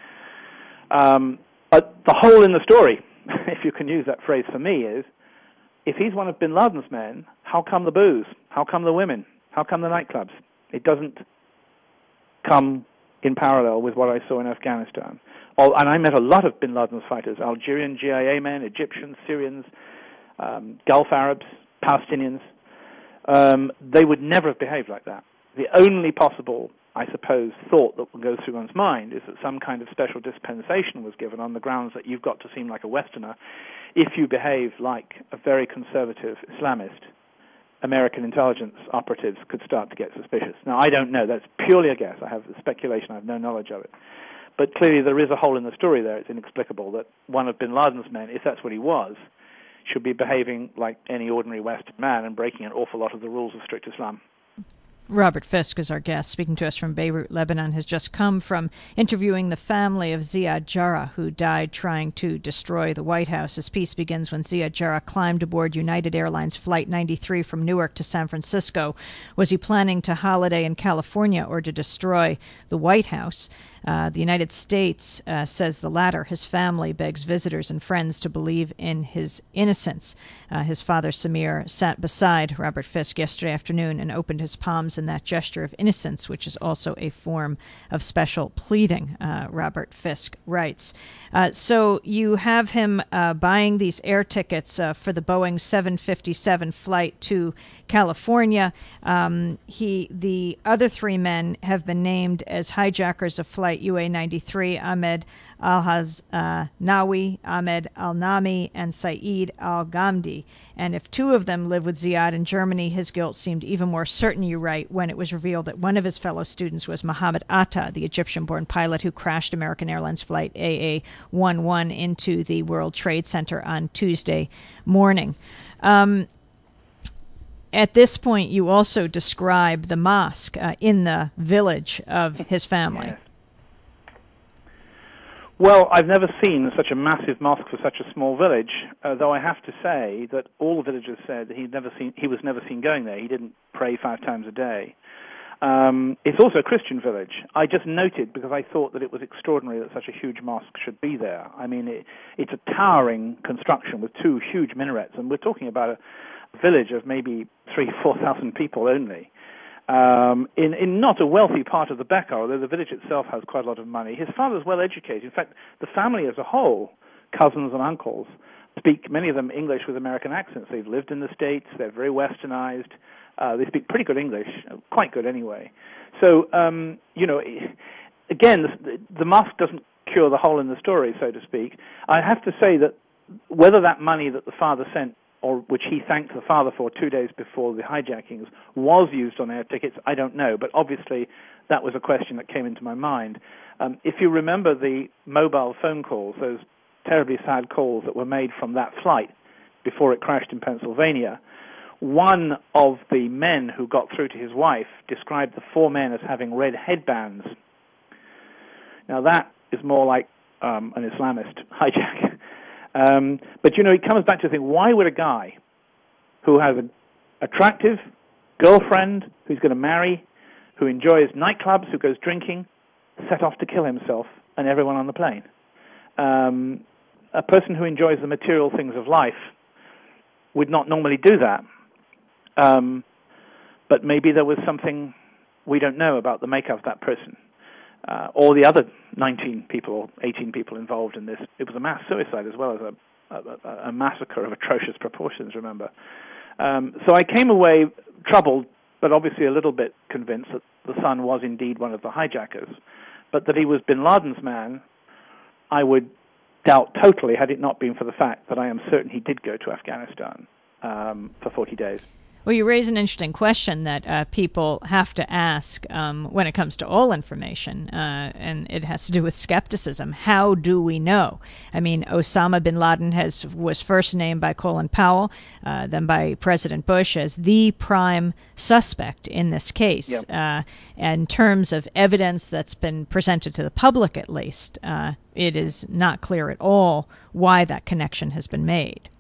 Speaker 17: But the hole in the story, if you can use that phrase for me, is if he's one of bin Laden's men, how come the booze? How come the women? How come the nightclubs? It doesn't come in parallel with what I saw in Afghanistan. And I met a lot of bin Laden's fighters, Algerian GIA men, Egyptians, Syrians, Gulf Arabs, Palestinians. They would never have behaved like that. The only possible, I suppose, thought that will go through one's mind is that some kind of special dispensation was given on the grounds that you've got to seem like a Westerner if you behave like a very conservative Islamist. American intelligence operatives could start to get suspicious. Now, I don't know. That's purely a guess. I have speculation. I have no knowledge of it. But clearly there is a hole in the story there. It's inexplicable that one of bin Laden's men, if that's what he was, should be behaving like any ordinary Western man and breaking an awful lot of the rules of strict Islam.
Speaker 1: Robert Fisk is our guest, speaking to us from Beirut, Lebanon, has just come from interviewing the family of Ziad Jarrah, who died trying to destroy the White House. His piece begins when Ziad Jarrah climbed aboard United Airlines Flight 93 from Newark to San Francisco. Was he planning to holiday in California or to destroy the White House? The United States says the latter. His family begs visitors and friends to believe in his innocence. His father, Samir, sat beside Robert Fisk yesterday afternoon and opened his palms in that gesture of innocence, which is also a form of special pleading, Robert Fisk writes. So you have him buying these air tickets for the Boeing 757 flight to California. The other three men have been named as hijackers of flight UA-93, Ahmed Al-Haznawi, Ahmed Al-Nami, and Saeed Al-Ghamdi. And if two of them live with Ziad in Germany, his guilt seemed even more certain, you write, when it was revealed that one of his fellow students was Mohammed Atta, the Egyptian-born pilot who crashed American Airlines flight AA-11 into the World Trade Center on Tuesday morning. At this point, you also describe the mosque in the village of his family.
Speaker 17: Yes. Well, I've never seen such a massive mosque for such a small village, though I have to say that all the villagers said that he was never seen going there. He didn't pray 5 times a day. It's also a Christian village. I just noted because I thought that it was extraordinary that such a huge mosque should be there. I mean, it's a towering construction with 2 huge minarets, and we're talking about a village of maybe 3,000-4,000 people only. In not a wealthy part of the Bekaa, although the village itself has quite a lot of money. His father's well educated. In fact, the family as a whole, cousins and uncles, speak, many of them, English with American accents. They've lived in the States. They're very westernized. They speak pretty good English, quite good anyway. So, again, the mosque doesn't cure the hole in the story, so to speak. I have to say that whether that money that the father sent, or which he thanked the father for 2 days before the hijackings, was used on air tickets, I don't know. But obviously, that was a question that came into my mind. If you remember the mobile phone calls, those terribly sad calls that were made from that flight before it crashed in Pennsylvania, one of the men who got through to his wife described the 4 men as having red headbands. Now, that is more like an Islamist hijack. But, it comes back to the thing, why would a guy who has an attractive girlfriend who's going to marry, who enjoys nightclubs, who goes drinking, set off to kill himself and everyone on the plane? A person who enjoys the material things of life would not normally do that. But maybe there was something we don't know about the makeup of that person. Or the other 19 people or 18 people involved in this. It was a mass suicide as well as a massacre of atrocious proportions, remember. So I came away troubled, but obviously a little bit convinced that the son was indeed one of the hijackers. But that he was bin Laden's man, I would doubt totally, had it not been for the fact that I am certain he did go to Afghanistan for 40 days.
Speaker 1: Well, you raise an interesting question that people have to ask when it comes to all information, and it has to do with skepticism. How do we know? I mean, Osama bin Laden was first named by Colin Powell, then by President Bush as the prime suspect in this case. Yep. In terms of evidence that's been presented to the public, at least, it is not clear at all why that connection has been made.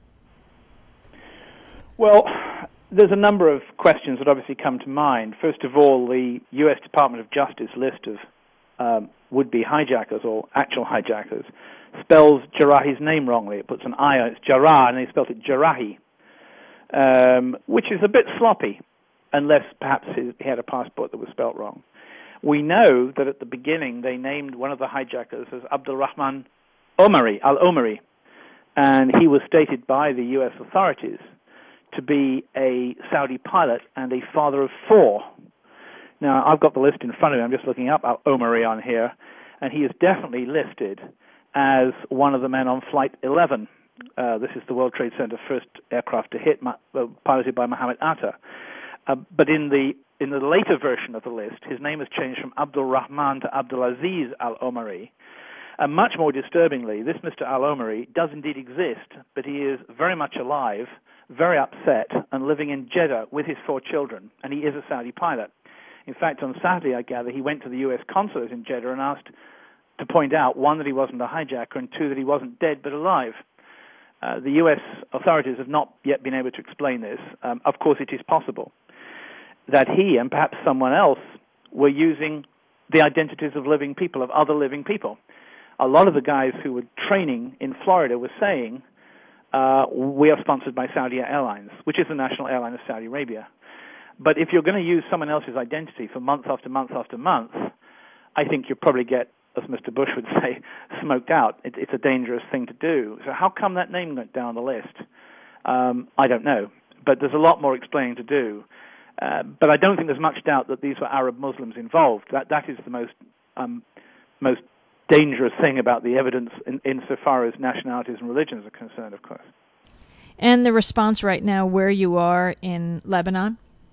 Speaker 17: Well, there's a number of questions that obviously come to mind. First of all, the U.S. Department of Justice list of would-be hijackers or actual hijackers spells Jarrahi's name wrongly. It puts an I on it. It's Jarrah, and they spelled it Jarrahi, which is a bit sloppy, unless perhaps he had a passport that was spelt wrong. We know that at the beginning they named one of the hijackers as Abdul Rahman al-Omari, and he was stated by the U.S. authorities to be a Saudi pilot and a father of 4. Now, I've got the list in front of me. I'm just looking up Omari on here, and he is definitely listed as one of the men on Flight 11. This is the World Trade Center first aircraft to hit, piloted by Mohammed Atta. But in the later version of the list, his name has changed from Abdul Rahman to Abdulaziz al-Omari. And much more disturbingly, this Mr. al-Omari does indeed exist, but he is very much alive, very upset, and living in Jeddah with his 4 children, and he is a Saudi pilot. In fact, on Saturday, I gather, he went to the U.S. consulate in Jeddah and asked to point out, 1, that he wasn't a hijacker, and 2, that he wasn't dead but alive. The U.S. authorities have not yet been able to explain this. Of course, it is possible that he and perhaps someone else were using the identities of living people, of other living people. A lot of the guys who were training in Florida were saying, we are sponsored by Saudi Airlines, which is the national airline of Saudi Arabia. But if you're going to use someone else's identity for month after month after month, I think you'll probably get, as Mr. Bush would say, smoked out. It's a dangerous thing to do. So how come that name went down the list? I don't know. But there's a lot more explaining to do. But I don't think there's much doubt that these were Arab Muslims involved. That is the most dangerous thing about the evidence insofar as nationalities and religions are concerned, of course.
Speaker 1: And the response right now where you are in Lebanon?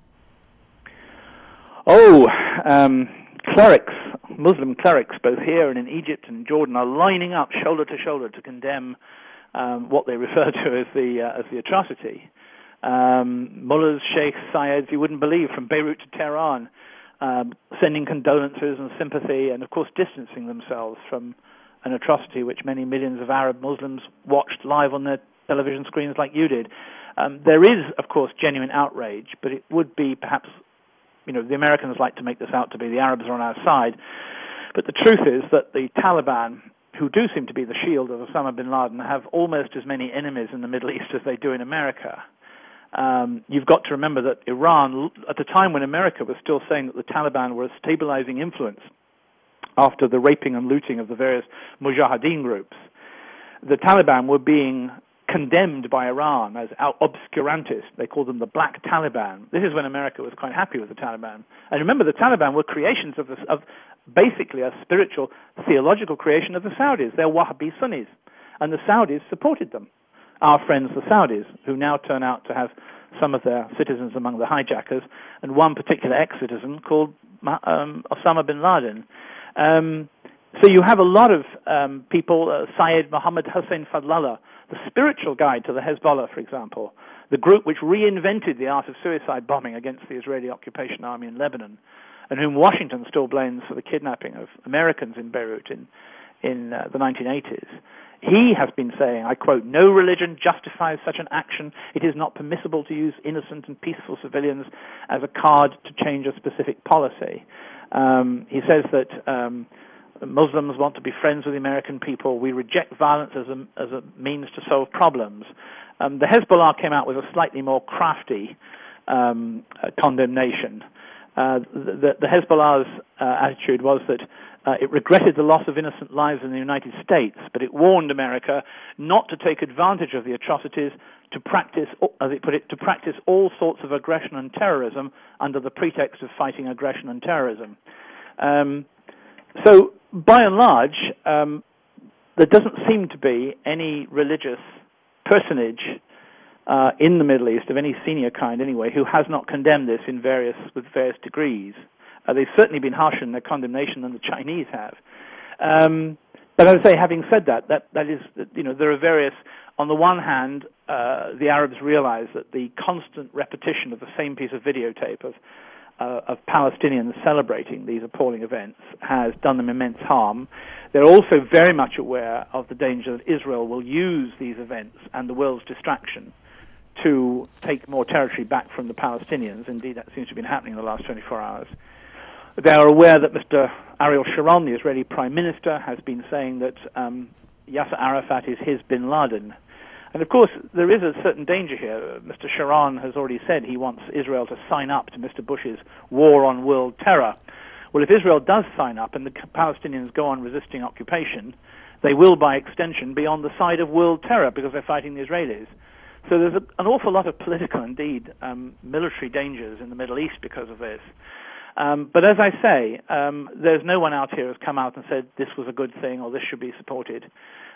Speaker 17: Clerics, Muslim clerics, both here and in Egypt and Jordan, are lining up shoulder to shoulder to condemn what they refer to as the atrocity. Mullahs, sheikhs, sayeds, you wouldn't believe, from Beirut to Tehran, sending condolences and sympathy, and of course distancing themselves from an atrocity which many millions of Arab Muslims watched live on their television screens like you did. There is, of course, genuine outrage, but it would be perhaps, the Americans like to make this out to be the Arabs are on our side. But the truth is that the Taliban, who do seem to be the shield of Osama bin Laden, have almost as many enemies in the Middle East as they do in America. You've got to remember that Iran, at the time when America was still saying that the Taliban were a stabilizing influence after the raping and looting of the various Mujahideen groups, the Taliban were being condemned by Iran as obscurantists. They called them the Black Taliban. This is when America was quite happy with the Taliban. And remember, the Taliban were creations of basically a spiritual, theological creation of the Saudis. They're Wahhabi Sunnis. And the Saudis supported them. Our friends, the Saudis, who now turn out to have some of their citizens among the hijackers, and one particular ex-citizen called Osama bin Laden. So you have a lot of people, Syed Mohammed Hussein Fadlallah, the spiritual guide to the Hezbollah, for example, the group which reinvented the art of suicide bombing against the Israeli occupation army in Lebanon, and whom Washington still blames for the kidnapping of Americans in Beirut in the 1980s. He has been saying, I quote, "No religion justifies such an action. It is not permissible to use innocent and peaceful civilians as a card to change a specific policy." He says that Muslims want to be friends with the American people. We reject violence as a means to solve problems. The Hezbollah came out with a slightly more crafty condemnation. The Hezbollah's attitude was that it regretted the loss of innocent lives in the United States, but it warned America not to take advantage of the atrocities to practice, as it put it, to practice all sorts of aggression and terrorism under the pretext of fighting aggression and terrorism. So, by and large, there doesn't seem to be any religious personage in the Middle East of any senior kind, anyway, who has not condemned this with various degrees. They've certainly been harsher in their condemnation than the Chinese have. But as I say, having said that is, there are various. On the one hand, the Arabs realize that the constant repetition of the same piece of videotape of Palestinians celebrating these appalling events has done them immense harm. They're also very much aware of the danger that Israel will use these events and the world's distraction to take more territory back from the Palestinians. Indeed, that seems to have been happening in the last 24 hours. They are aware that Mr. Ariel Sharon, the Israeli Prime Minister, has been saying that Yasser Arafat is his bin Laden. And of course, there is a certain danger here. Mr. Sharon has already said he wants Israel to sign up to Mr. Bush's war on world terror. Well, if Israel does sign up and the Palestinians go on resisting occupation, they will, by extension, be on the side of world terror because they're fighting the Israelis. So there's an awful lot of political, indeed, military dangers in the Middle East because of this. But as I say, there's no one out here who's come out and said this was a good thing or this should be supported.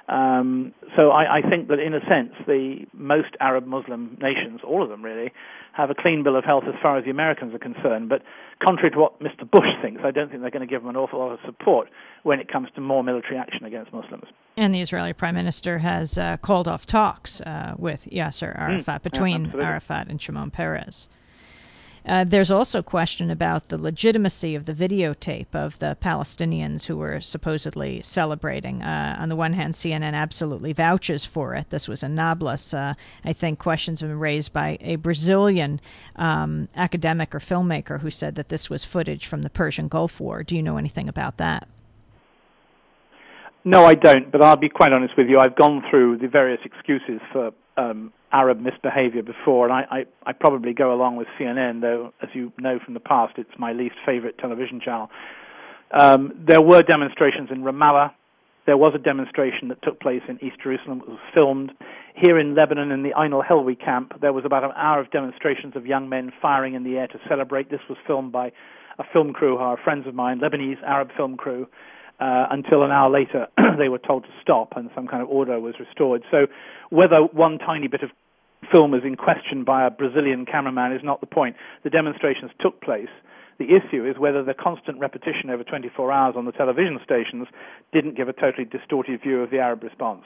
Speaker 17: So I think that, in a sense, the most Arab Muslim nations, all of them really, have a clean bill of health as far as the Americans are concerned. But contrary to what Mr. Bush thinks, I don't think they're going to give them an awful lot of support when it comes to more military action against Muslims.
Speaker 1: And the Israeli Prime Minister has called off talks with Yasser Arafat, between Arafat and Shimon Peres. There's also question about the legitimacy of the videotape of the Palestinians who were supposedly celebrating. On the one hand, CNN absolutely vouches for it. This was in Nablus. I think questions have been raised by a Brazilian academic or filmmaker who said that this was footage from the Persian Gulf War. Do you know anything about that?
Speaker 17: No, I don't, but I'll be quite honest with you. I've gone through the various excuses for Arab misbehavior before, and I probably go along with CNN, though, as you know from the past, it's my least favorite television channel. There were demonstrations in Ramallah. There was a demonstration that took place in East Jerusalem. It was filmed. Here in Lebanon, in the Ain al-Helwi camp, there was about an hour of demonstrations of young men firing in the air to celebrate. This was filmed by a film crew who are friends of mine, Lebanese Arab film crew, until an hour later they were told to stop and some kind of order was restored. So whether one tiny bit of film is in question by a Brazilian cameraman is not the point. The demonstrations took place. The issue is whether the constant repetition over 24 hours on the television stations didn't give a totally distorted view of the Arab response.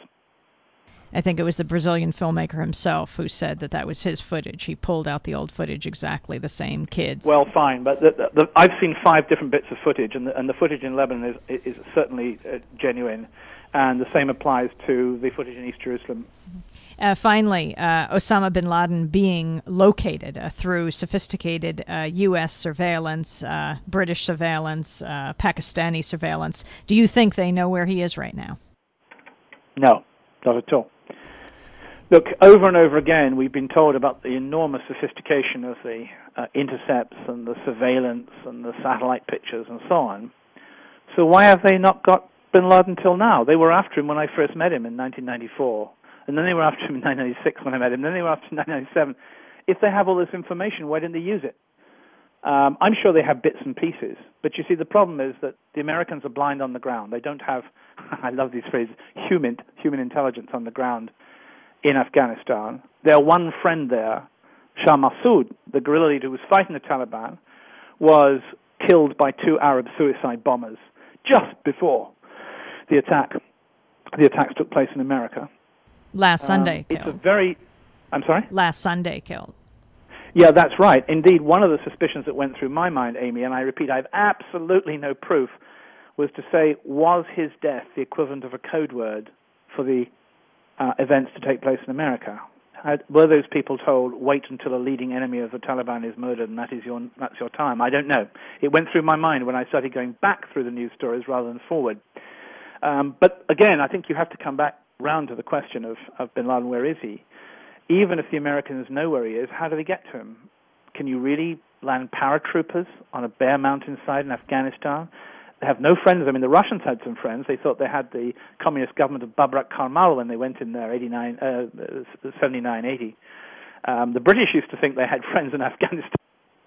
Speaker 1: I think it was the Brazilian filmmaker himself who said that was his footage. He pulled out the old footage, exactly the same kids.
Speaker 17: Well, fine, but I've seen 5 different bits of footage, and the footage in Lebanon is certainly genuine, and the same applies to the footage in East Jerusalem.
Speaker 1: Finally, Osama bin Laden being located through sophisticated U.S. surveillance, British surveillance, Pakistani surveillance. Do you think they know where he is right now?
Speaker 17: No, not at all. Look, over and over again, we've been told about the enormous sophistication of the intercepts and the surveillance and the satellite pictures and so on. So why have they not got bin Laden till now? They were after him when I first met him in 1994. And then they were after him in 1996 when I met him. Then they were after him in 1997. If they have all this information, why didn't they use it? I'm sure they have bits and pieces. But you see, the problem is that the Americans are blind on the ground. They don't have, I love these phrases, human intelligence on the ground in Afghanistan. Their one friend there, Shah Massoud, the guerrilla leader who was fighting the Taliban, was killed by 2 Arab suicide bombers just before the attacks took place in America.
Speaker 1: Last Sunday killed.
Speaker 17: I'm sorry?
Speaker 1: Last Sunday killed.
Speaker 17: Yeah, that's right. Indeed, one of the suspicions that went through my mind, Amy, and I repeat, I have absolutely no proof, was to say, was his death the equivalent of a code word for the events to take place in America? Were those people told, wait until a leading enemy of the Taliban is murdered and that's your time? I don't know. It went through my mind when I started going back through the news stories rather than forward. But again, I think you have to come back round to the question of bin Laden, where is he? Even if the Americans know where he is, how do they get to him? Can you really land paratroopers on a bare mountainside in Afghanistan? They have no friends. I mean, the Russians had some friends. They thought they had the communist government of Babrak Karmal when they went in there, 79, 80. The British used to think they had friends in Afghanistan.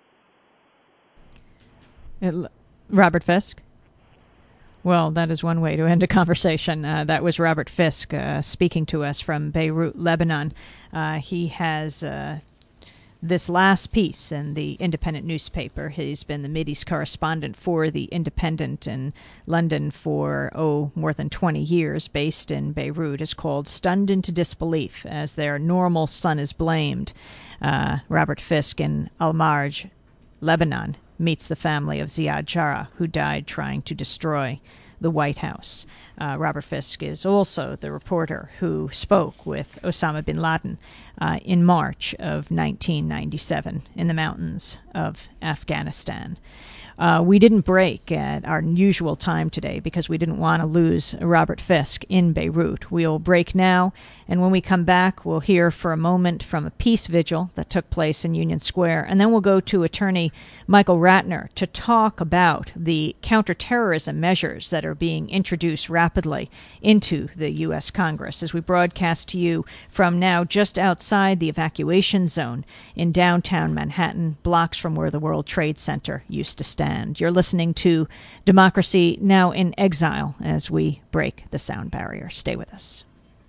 Speaker 1: Robert Fisk? Well, that is one way to end a conversation. That was Robert Fisk speaking to us from Beirut, Lebanon. He has this last piece in the Independent newspaper. He's been the Mideast correspondent for the Independent in London for, more than 20 years, based in Beirut. Is called Stunned into Disbelief as Their Normal Son is Blamed. Robert Fisk in Al-Marj, Lebanon, meets the family of Ziad Jarrah, who died trying to destroy the White House. Robert Fisk is also the reporter who spoke with Osama bin Laden in March of 1997 in the mountains of Afghanistan. We didn't break at our usual time today because we didn't want to lose Robert Fisk in Beirut. We'll break now, and when we come back, we'll hear for a moment from a peace vigil that took place in Union Square, and then we'll go to attorney Michael Ratner to talk about the counterterrorism measures that are being introduced rapidly into the U.S. Congress as we broadcast to you from now just outside the evacuation zone in downtown Manhattan, blocks from where the World Trade Center used to stand. You're listening to Democracy Now! In Exile as we break the sound barrier. Stay with us.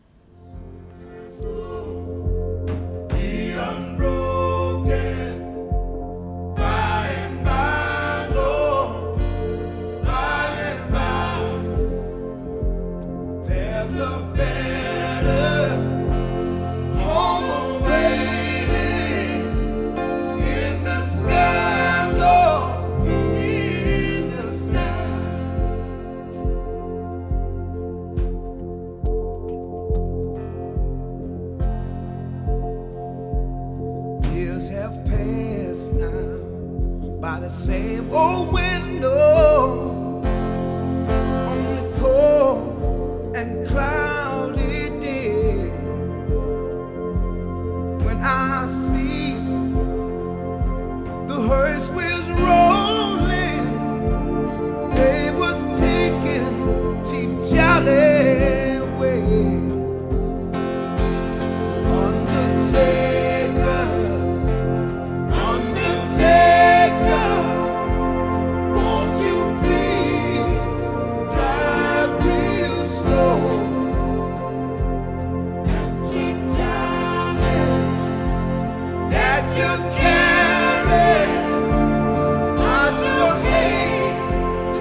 Speaker 13: By the same old window on the cold and cloudy day, when I see the hearse wheels rolling. They was taking Chief Jolly away. Undertaker, Undertaker, won't you please drive real slow? That's Chief Jolly that you carry. I so hate to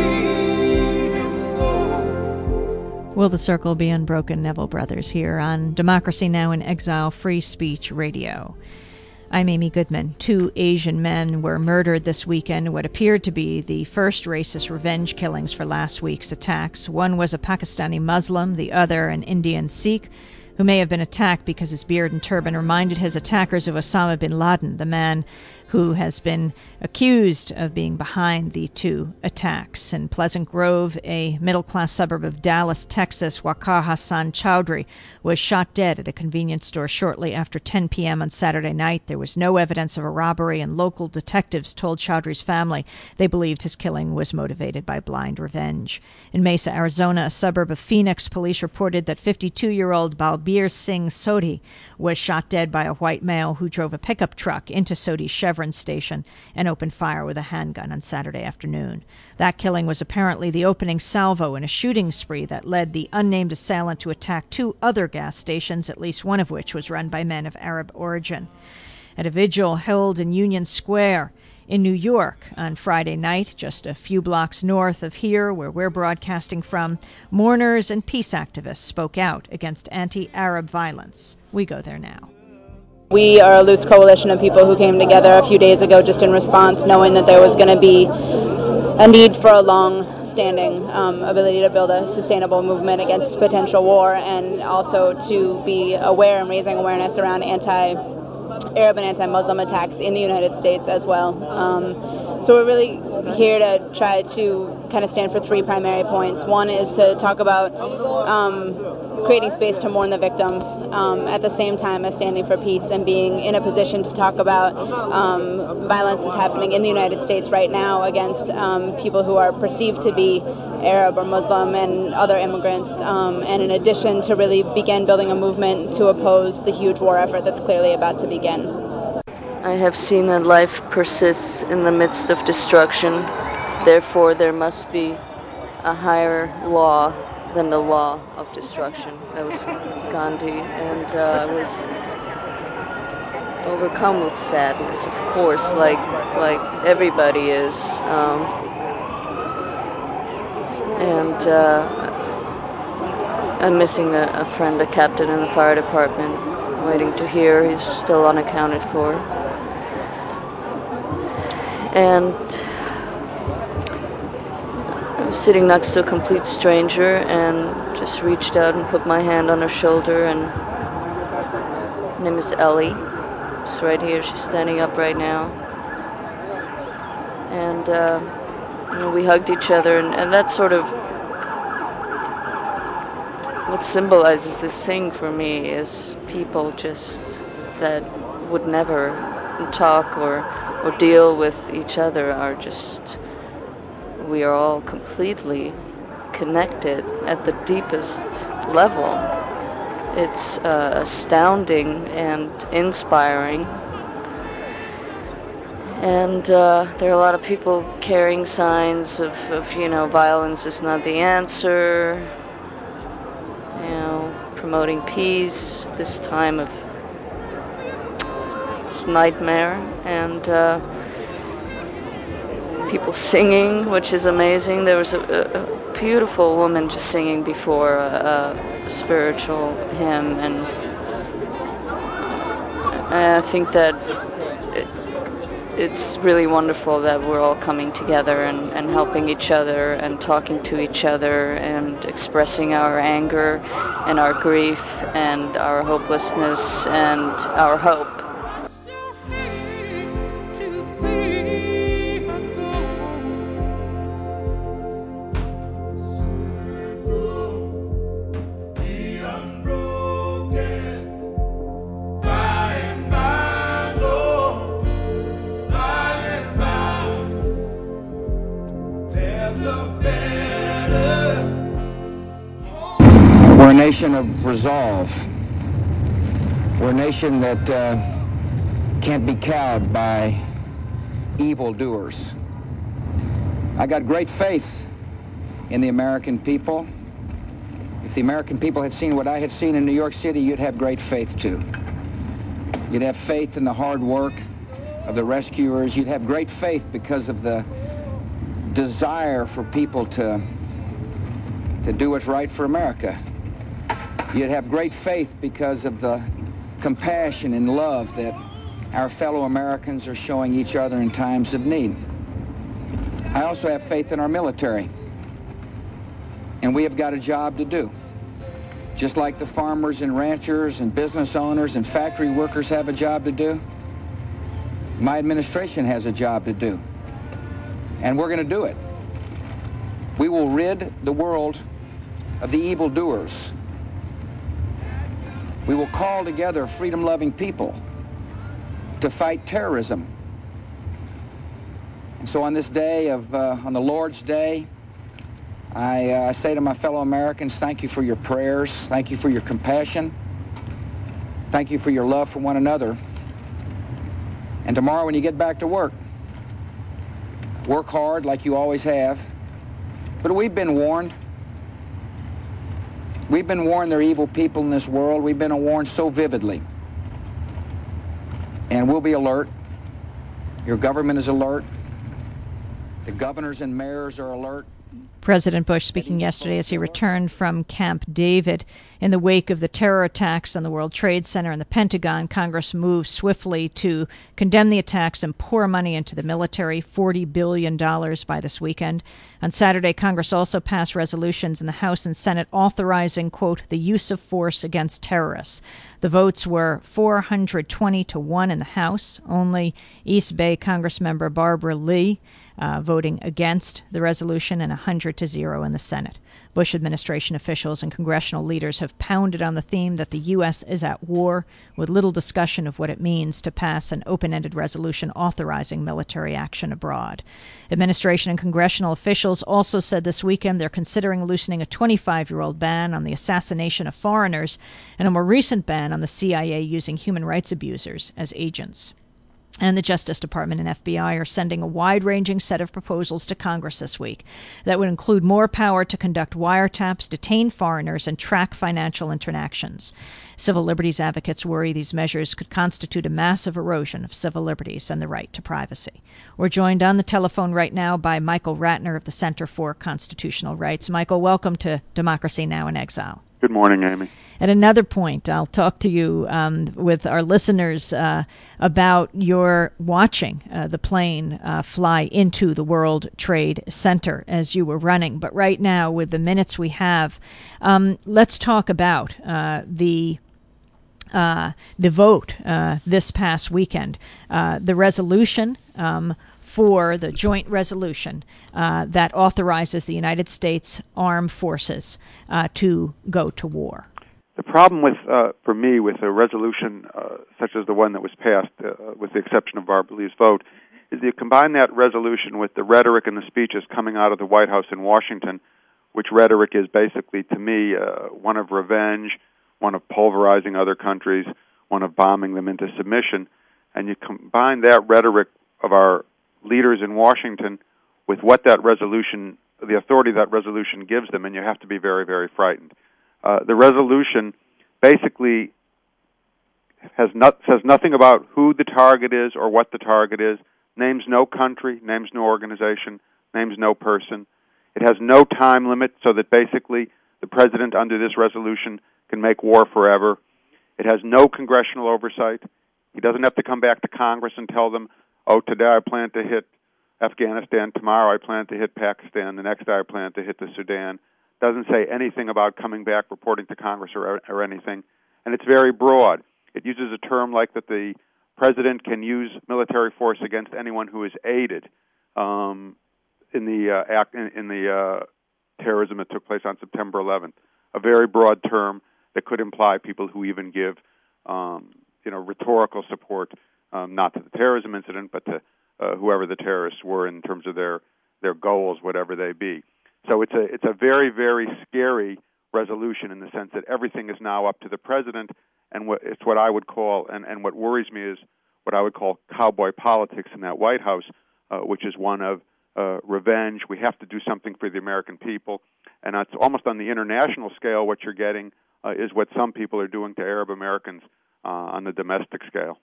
Speaker 13: see him go.
Speaker 1: Will the circle be unbroken? Neville Brothers here on Democracy Now! In Exile Free Speech Radio. I'm Amy Goodman. 2 Asian men were murdered this weekend in what appeared to be the first racist revenge killings for last week's attacks. One was a Pakistani Muslim, the other an Indian Sikh, who may have been attacked because his beard and turban reminded his attackers of Osama bin Laden, the man who has been accused of being behind the 2 attacks. In Pleasant Grove, a middle-class suburb of Dallas, Texas, Waqar Hassan Chowdhury was shot dead at a convenience store shortly after 10 p.m. on Saturday night. There was no evidence of a robbery, and local detectives told Chowdhury's family they believed his killing was motivated by blind revenge. In Mesa, Arizona, a suburb of Phoenix, police reported that 52-year-old Balbir Singh Sodhi was shot dead by a white male who drove a pickup truck into Sodhi's Chevron station and opened fire with a handgun on Saturday afternoon. That killing was apparently the opening salvo in a shooting spree that led the unnamed assailant to attack 2 other gas stations, at least one of which was run by men of Arab origin. At a vigil held in Union Square in New York on Friday night, just a few blocks north of here where we're broadcasting from, mourners and peace activists spoke out against anti-Arab violence. We go there now.
Speaker 18: We are a loose coalition of people who came together a few days ago just in response, knowing that there was going to be a need for a long-standing ability to build a sustainable movement against potential war, and also to be aware and raising awareness around anti-Arab and anti-Muslim attacks in the United States as well. So we're really here to try to kind of stand for 3 primary points. One is to talk about creating space to mourn the victims, at the same time as standing for peace and being in a position to talk about violence that's happening in the United States right now against people who are perceived to be Arab or Muslim and other immigrants, and in addition to really begin building a movement to oppose the huge war effort that's clearly about to begin.
Speaker 19: I have seen that life persists in the midst of destruction. Therefore, there must be a higher law than the law of destruction. That was Gandhi, and I was overcome with sadness, of course, like everybody is. I'm missing a friend, a captain in the fire department, waiting to hear. He's still unaccounted for. And I was sitting next to a complete stranger and just reached out and put my hand on her shoulder, and her name is Ellie. She's right here. She's standing up right now. And we hugged each other, and that's sort of what symbolizes this thing for me, is people just that would never talk or deal with each other are just, we are all completely connected at the deepest level. It's astounding and inspiring. And there are a lot of people carrying signs of violence is not the answer, promoting peace this time of this nightmare, and people singing, which is amazing. There was a beautiful woman just singing before a spiritual hymn, and I think that it's really wonderful that we're all coming together and helping each other and talking to each other and expressing our anger and our grief and our hopelessness and our hope.
Speaker 13: By
Speaker 20: nation of resolve. We're a nation that can't be cowed by evildoers. I got great faith in the American people. If the American people had seen what I had seen in New York City, you'd have great faith too. You'd have faith in the hard work of the rescuers. You'd have great faith because of the desire for people to do what's right for America. You'd have great faith because of the compassion and love that our fellow Americans are showing each other in times of need. I also have faith in our military. And we have got a job to do. Just like the farmers and ranchers and business owners and factory workers have a job to do, my administration has a job to do. And we're going to do it. We will rid the world of the evildoers. We will call together freedom-loving people to fight terrorism. And so on this day on the Lord's Day, I say to my fellow Americans, thank you for your prayers, thank you for your compassion, thank you for your love for one another. And tomorrow when you get back to work hard like you always have. But we've been warned. We've been warned there are evil people in this world. We've been warned so vividly. And we'll be alert. Your government is alert. The governors and mayors are alert.
Speaker 1: President Bush speaking yesterday as he returned from Camp David. In the wake of the terror attacks on the World Trade Center and the Pentagon, Congress moved swiftly to condemn the attacks and pour money into the military, $40 billion by this weekend. On Saturday, Congress also passed resolutions in the House and Senate authorizing, quote, the use of force against terrorists. The votes were 420 to 1 in the House. Only East Bay Congressmember Barbara Lee voting against the resolution, and 100 to 0 in the Senate. Bush administration officials and congressional leaders have pounded on the theme that the U.S. is at war, with little discussion of what it means to pass an open-ended resolution authorizing military action abroad. Administration and congressional officials also said this weekend they're considering loosening a 25-year-old ban on the assassination of foreigners and a more recent ban on the CIA using human rights abusers as agents. And the Justice Department and FBI are sending a wide-ranging set of proposals to Congress this week that would include more power to conduct wiretaps, detain foreigners, and track financial interactions. Civil liberties advocates worry these measures could constitute a massive erosion of civil liberties and the right to privacy. We're joined on the telephone right now by Michael Ratner of the Center for Constitutional Rights. Michael, welcome to Democracy Now! In Exile.
Speaker 21: Good morning, Amy.
Speaker 1: At another point, I'll talk to you with our listeners about your watching the plane fly into the World Trade Center as you were running. But right now, with the minutes we have, let's talk about the vote this past weekend, the resolution for the joint resolution that authorizes the United States Armed Forces to go to war.
Speaker 21: The problem for me, with a resolution such as the one that was passed, with the exception of Barbara Lee's vote, is you combine that resolution with the rhetoric and the speeches coming out of the White House in Washington, which rhetoric is basically, to me, one of revenge, one of pulverizing other countries, one of bombing them into submission, and you combine that rhetoric of our leaders in Washington with what that resolution, the authority that resolution gives them, and you have to be very, very frightened. The resolution basically says nothing about who the target is or what the target is, names no country, names no organization, names no person. It has no time limit, so that basically the president under this resolution can make war forever. It has no congressional oversight. He doesn't have to come back to Congress and tell them, oh, today I plan to hit Afghanistan, tomorrow I plan to hit Pakistan, the next day I plan to hit the Sudan. Doesn't say anything about coming back, reporting to Congress or anything. And it's very broad. It uses a term like that the president can use military force against anyone who is aided in the terrorism that took place on September 11th. A very broad term that could imply people who even give rhetorical support, not to the terrorism incident, but to whoever the terrorists were in terms of their goals, whatever they be. So it's a very, very scary resolution in the sense that everything is now up to the president, and it's what I would call, and what worries me is what I would call cowboy politics in that White House, which is one of revenge. We have to do something for the American people, and it's almost on the international scale. What you're getting is what some people are doing to Arab Americans on the domestic scale.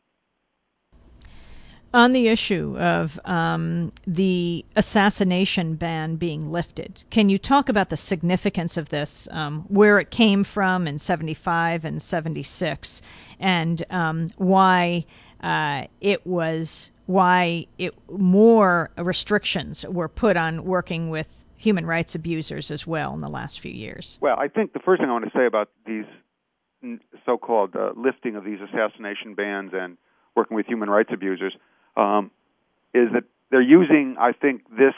Speaker 1: On the issue of the assassination ban being lifted, can you talk about the significance of this, where it came from in 75 and 76, and why more restrictions were put on working with human rights abusers as well in the last few years?
Speaker 21: Well, I think the first thing I want to say about these so-called lifting of these assassination bans and working with human rights abusers is that they're using, I think, this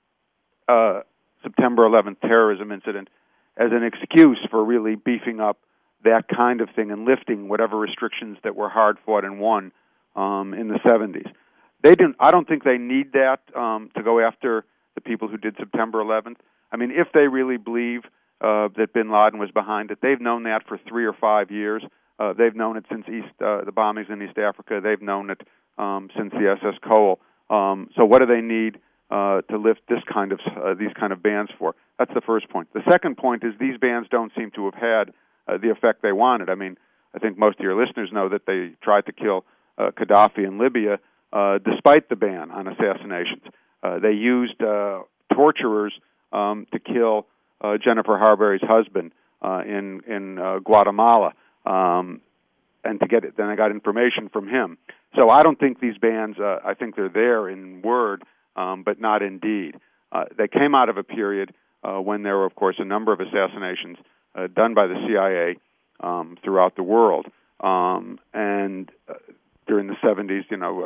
Speaker 21: September 11th terrorism incident as an excuse for really beefing up that kind of thing and lifting whatever restrictions that were hard fought and won in the 70s. I don't think they need that to go after the people who did September 11th. I mean, if they really believe that bin Laden was behind it, they've known that for 3 or 5 years. They've known it since the bombings in East Africa. They've known it since the SS Cole. So what do they need to lift these kind of bans for? That's the first point. The second point is these bans don't seem to have had the effect they wanted. I mean, I think most of your listeners know that they tried to kill Gaddafi in Libya despite the ban on assassinations. They used torturers to kill Jennifer Harberry's husband in Guatemala, and to get it, then I got information from him. So I don't think these bans. I think they're there in word, but not in deed. They came out of a period when there were, of course, a number of assassinations done by the CIA throughout the world, and during the 70s,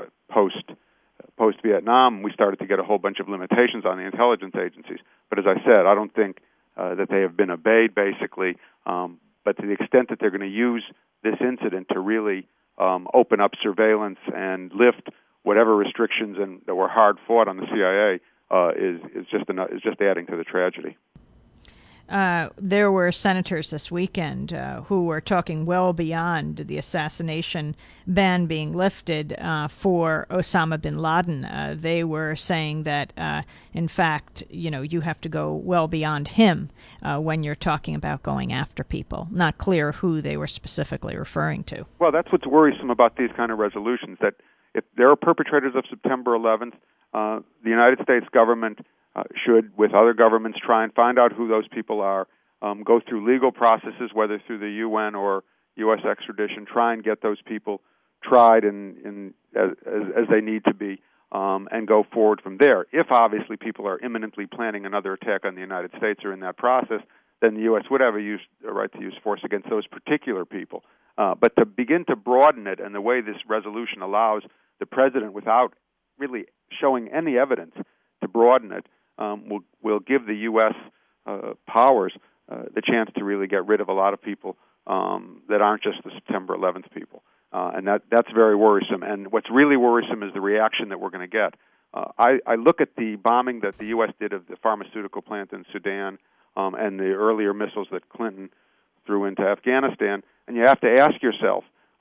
Speaker 21: post Vietnam, we started to get a whole bunch of limitations on the intelligence agencies. But as I said, I don't think that they have been obeyed, basically. But to the extent that they're going to use this incident to really open up surveillance and lift whatever restrictions that were hard fought on the CIA is just adding to the tragedy.
Speaker 1: There were senators this weekend who were talking well beyond the assassination ban being lifted for Osama bin Laden. They were saying that, in fact, you have to go well beyond him when you're talking about going after people. Not clear who they were specifically referring to.
Speaker 21: Well, that's what's worrisome about these kind of resolutions, that if there are perpetrators of September 11th, the United States government should, with other governments, try and find out who those people are, go through legal processes, whether through the UN or U.S. extradition, try and get those people tried as they need to be, and go forward from there. If, obviously, people are imminently planning another attack on the United States or in that process, then the U.S. would have a right to use force against those particular people. But to begin to broaden it, and the way this resolution allows the president, without really showing any evidence, to broaden it, will give the U.S. Powers the chance to really get rid of a lot of people that aren't just the September 11th people. And that's very worrisome. And what's really worrisome is the reaction that we're going to get. I look at the bombing that the U.S. did of the pharmaceutical plant in Sudan and the earlier missiles that Clinton threw into Afghanistan, and you have to ask yourself,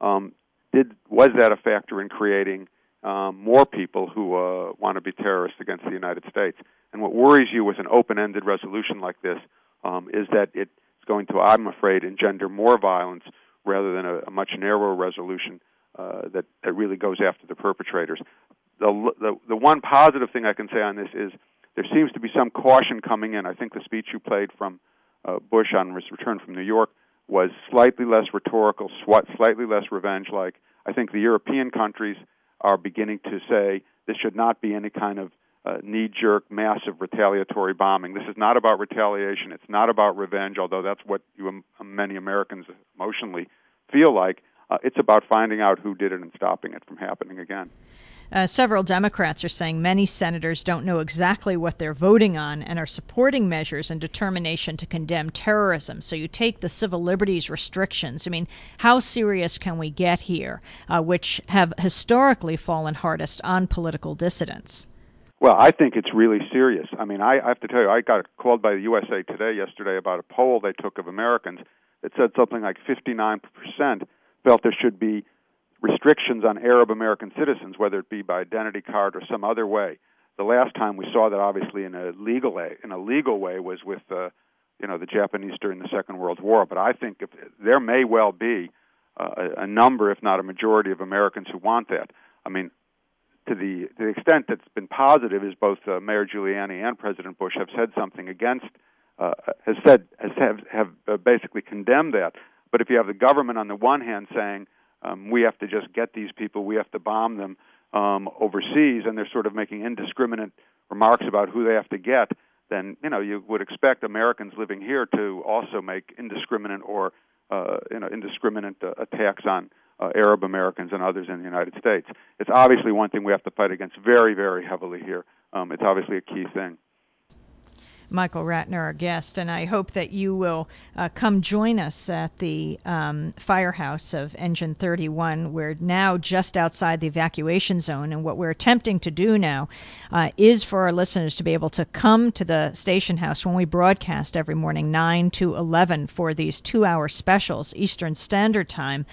Speaker 21: was that a factor in creating more people who want to be terrorists against the United States? And what worries you with an open-ended resolution like this is that it's going to, I'm afraid, engender more violence rather than a much narrower resolution that really goes after the perpetrators. The one positive thing I can say on this is there seems to be some caution coming in. I think the speech you played from Bush on his return from New York was slightly less rhetorical, slightly less revenge-like. I think the European countries are beginning to say this should not be any kind of knee-jerk, massive retaliatory bombing. This is not about retaliation. It's not about revenge, although that's what many Americans emotionally feel like. It's about finding out who did it and stopping it from happening again.
Speaker 1: Several Democrats are saying many senators don't know exactly what they're voting on and are supporting measures and determination to condemn terrorism. So you take the civil liberties restrictions. I mean, how serious can we get here, which have historically fallen hardest on political dissidents?
Speaker 21: Well, I think it's really serious. I mean, I have to tell you, I got called by the USA Today yesterday about a poll they took of Americans that said something like 59% felt there should be restrictions on Arab American citizens, whether it be by identity card or some other way. The last time we saw that, obviously, in a legal way, was with the Japanese during the Second World War. But I think there may well be a number, if not a majority, of Americans who want that. I mean, to the extent that's been positive is both Mayor Giuliani and President Bush have said something against, have basically condemned that. But if you have the government on the one hand saying we have to just get these people, we have to bomb them overseas, and they're sort of making indiscriminate remarks about who they have to get, then you would expect Americans living here to also make indiscriminate attacks on Arab Americans and others in the United States. It's obviously one thing we have to fight against very, very heavily here. It's obviously a key thing.
Speaker 1: Michael Ratner, our guest, and I hope that you will come join us at the firehouse of Engine 31. We're now just outside the evacuation zone, and what we're attempting to do now is for our listeners to be able to come to the station house when we broadcast every morning, 9 to 11, for these 2-hour specials, Eastern Standard Time,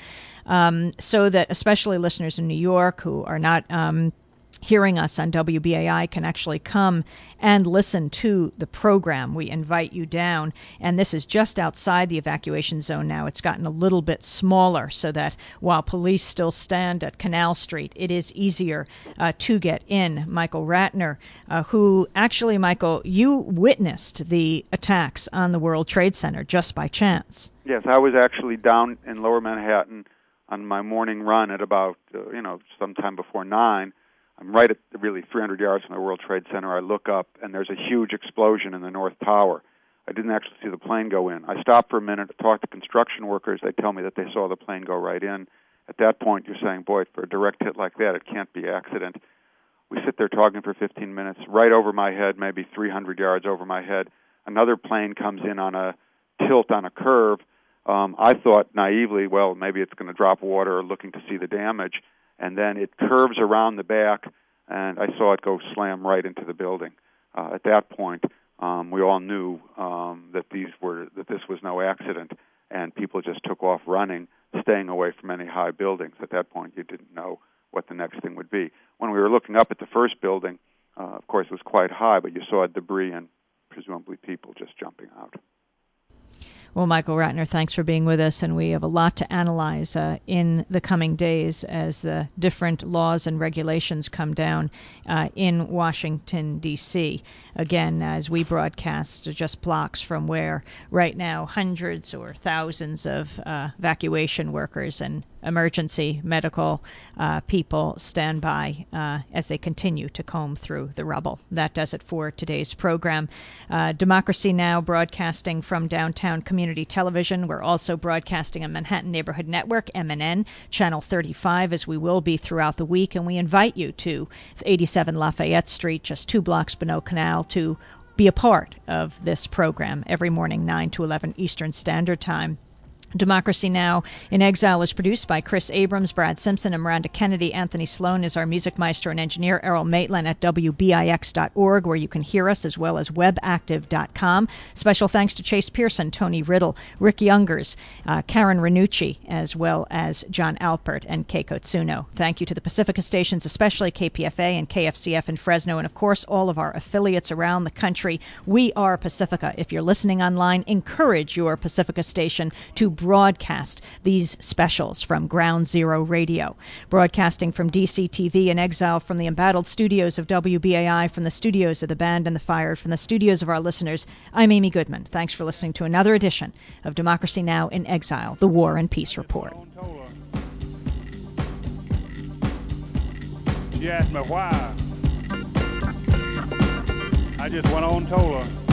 Speaker 1: so that especially listeners in New York who are not hearing us on WBAI can actually come and listen to the program. We invite you down, and this is just outside the evacuation zone now. It's gotten a little bit smaller so that while police still stand at Canal Street, it is easier to get in. Michael Ratner, who actually, Michael, you witnessed the attacks on the World Trade Center just by chance.
Speaker 21: Yes, I was actually down in Lower Manhattan on my morning run at about, sometime before 9. I'm right at really 300 yards from the World Trade Center. I look up, and there's a huge explosion in the North Tower. I didn't actually see the plane go in. I stopped for a minute to talk to construction workers. They tell me that they saw the plane go right in. At that point, you're saying, boy, for a direct hit like that, it can't be accident. We sit there talking for 15 minutes. Right over my head, maybe 300 yards over my head, another plane comes in on a tilt on a curve. I thought naively, well, maybe it's going to drop water or looking to see the damage. And then it curves around the back, and I saw it go slam right into the building. At that point, we all knew that this was no accident, and people just took off running, staying away from any high buildings. At that point, you didn't know what the next thing would be. When we were looking up at the first building, of course, it was quite high, but you saw debris and presumably people just jumping out.
Speaker 1: Well, Michael Ratner, thanks for being with us, and we have a lot to analyze in the coming days as the different laws and regulations come down in Washington, D.C. Again, as we broadcast just blocks from where right now hundreds or thousands of evacuation workers and emergency medical people stand by as they continue to comb through the rubble. That does it for today's program. Democracy Now! Broadcasting from downtown community television. We're also broadcasting on Manhattan Neighborhood Network, MNN, Channel 35, as we will be throughout the week. And we invite you to 87 Lafayette Street, just 2 blocks below Canal, to be a part of this program every morning, 9 to 11 Eastern Standard Time. Democracy Now! In Exile is produced by Chris Abrams, Brad Simpson, and Miranda Kennedy. Anthony Sloan is our music maestro and engineer. Errol Maitland at WBIX.org, where you can hear us, as well as webactive.com. Special thanks to Chase Pearson, Tony Riddle, Rick Youngers, Karen Ranucci, as well as John Alpert and Keiko Tsuno. Thank you to the Pacifica stations, especially KPFA and KFCF in Fresno, and of course all of our affiliates around the country. We are Pacifica. If you're listening online, encourage your Pacifica station to broadcast these specials from Ground Zero Radio. Broadcasting from DCTV in Exile, from the embattled studios of WBAI, from the studios of The Band and the Fired, from the studios of our listeners, I'm Amy Goodman. Thanks for listening to another edition of Democracy Now! In Exile, the War and Peace Report.
Speaker 14: She asked me why. I just went on and told her.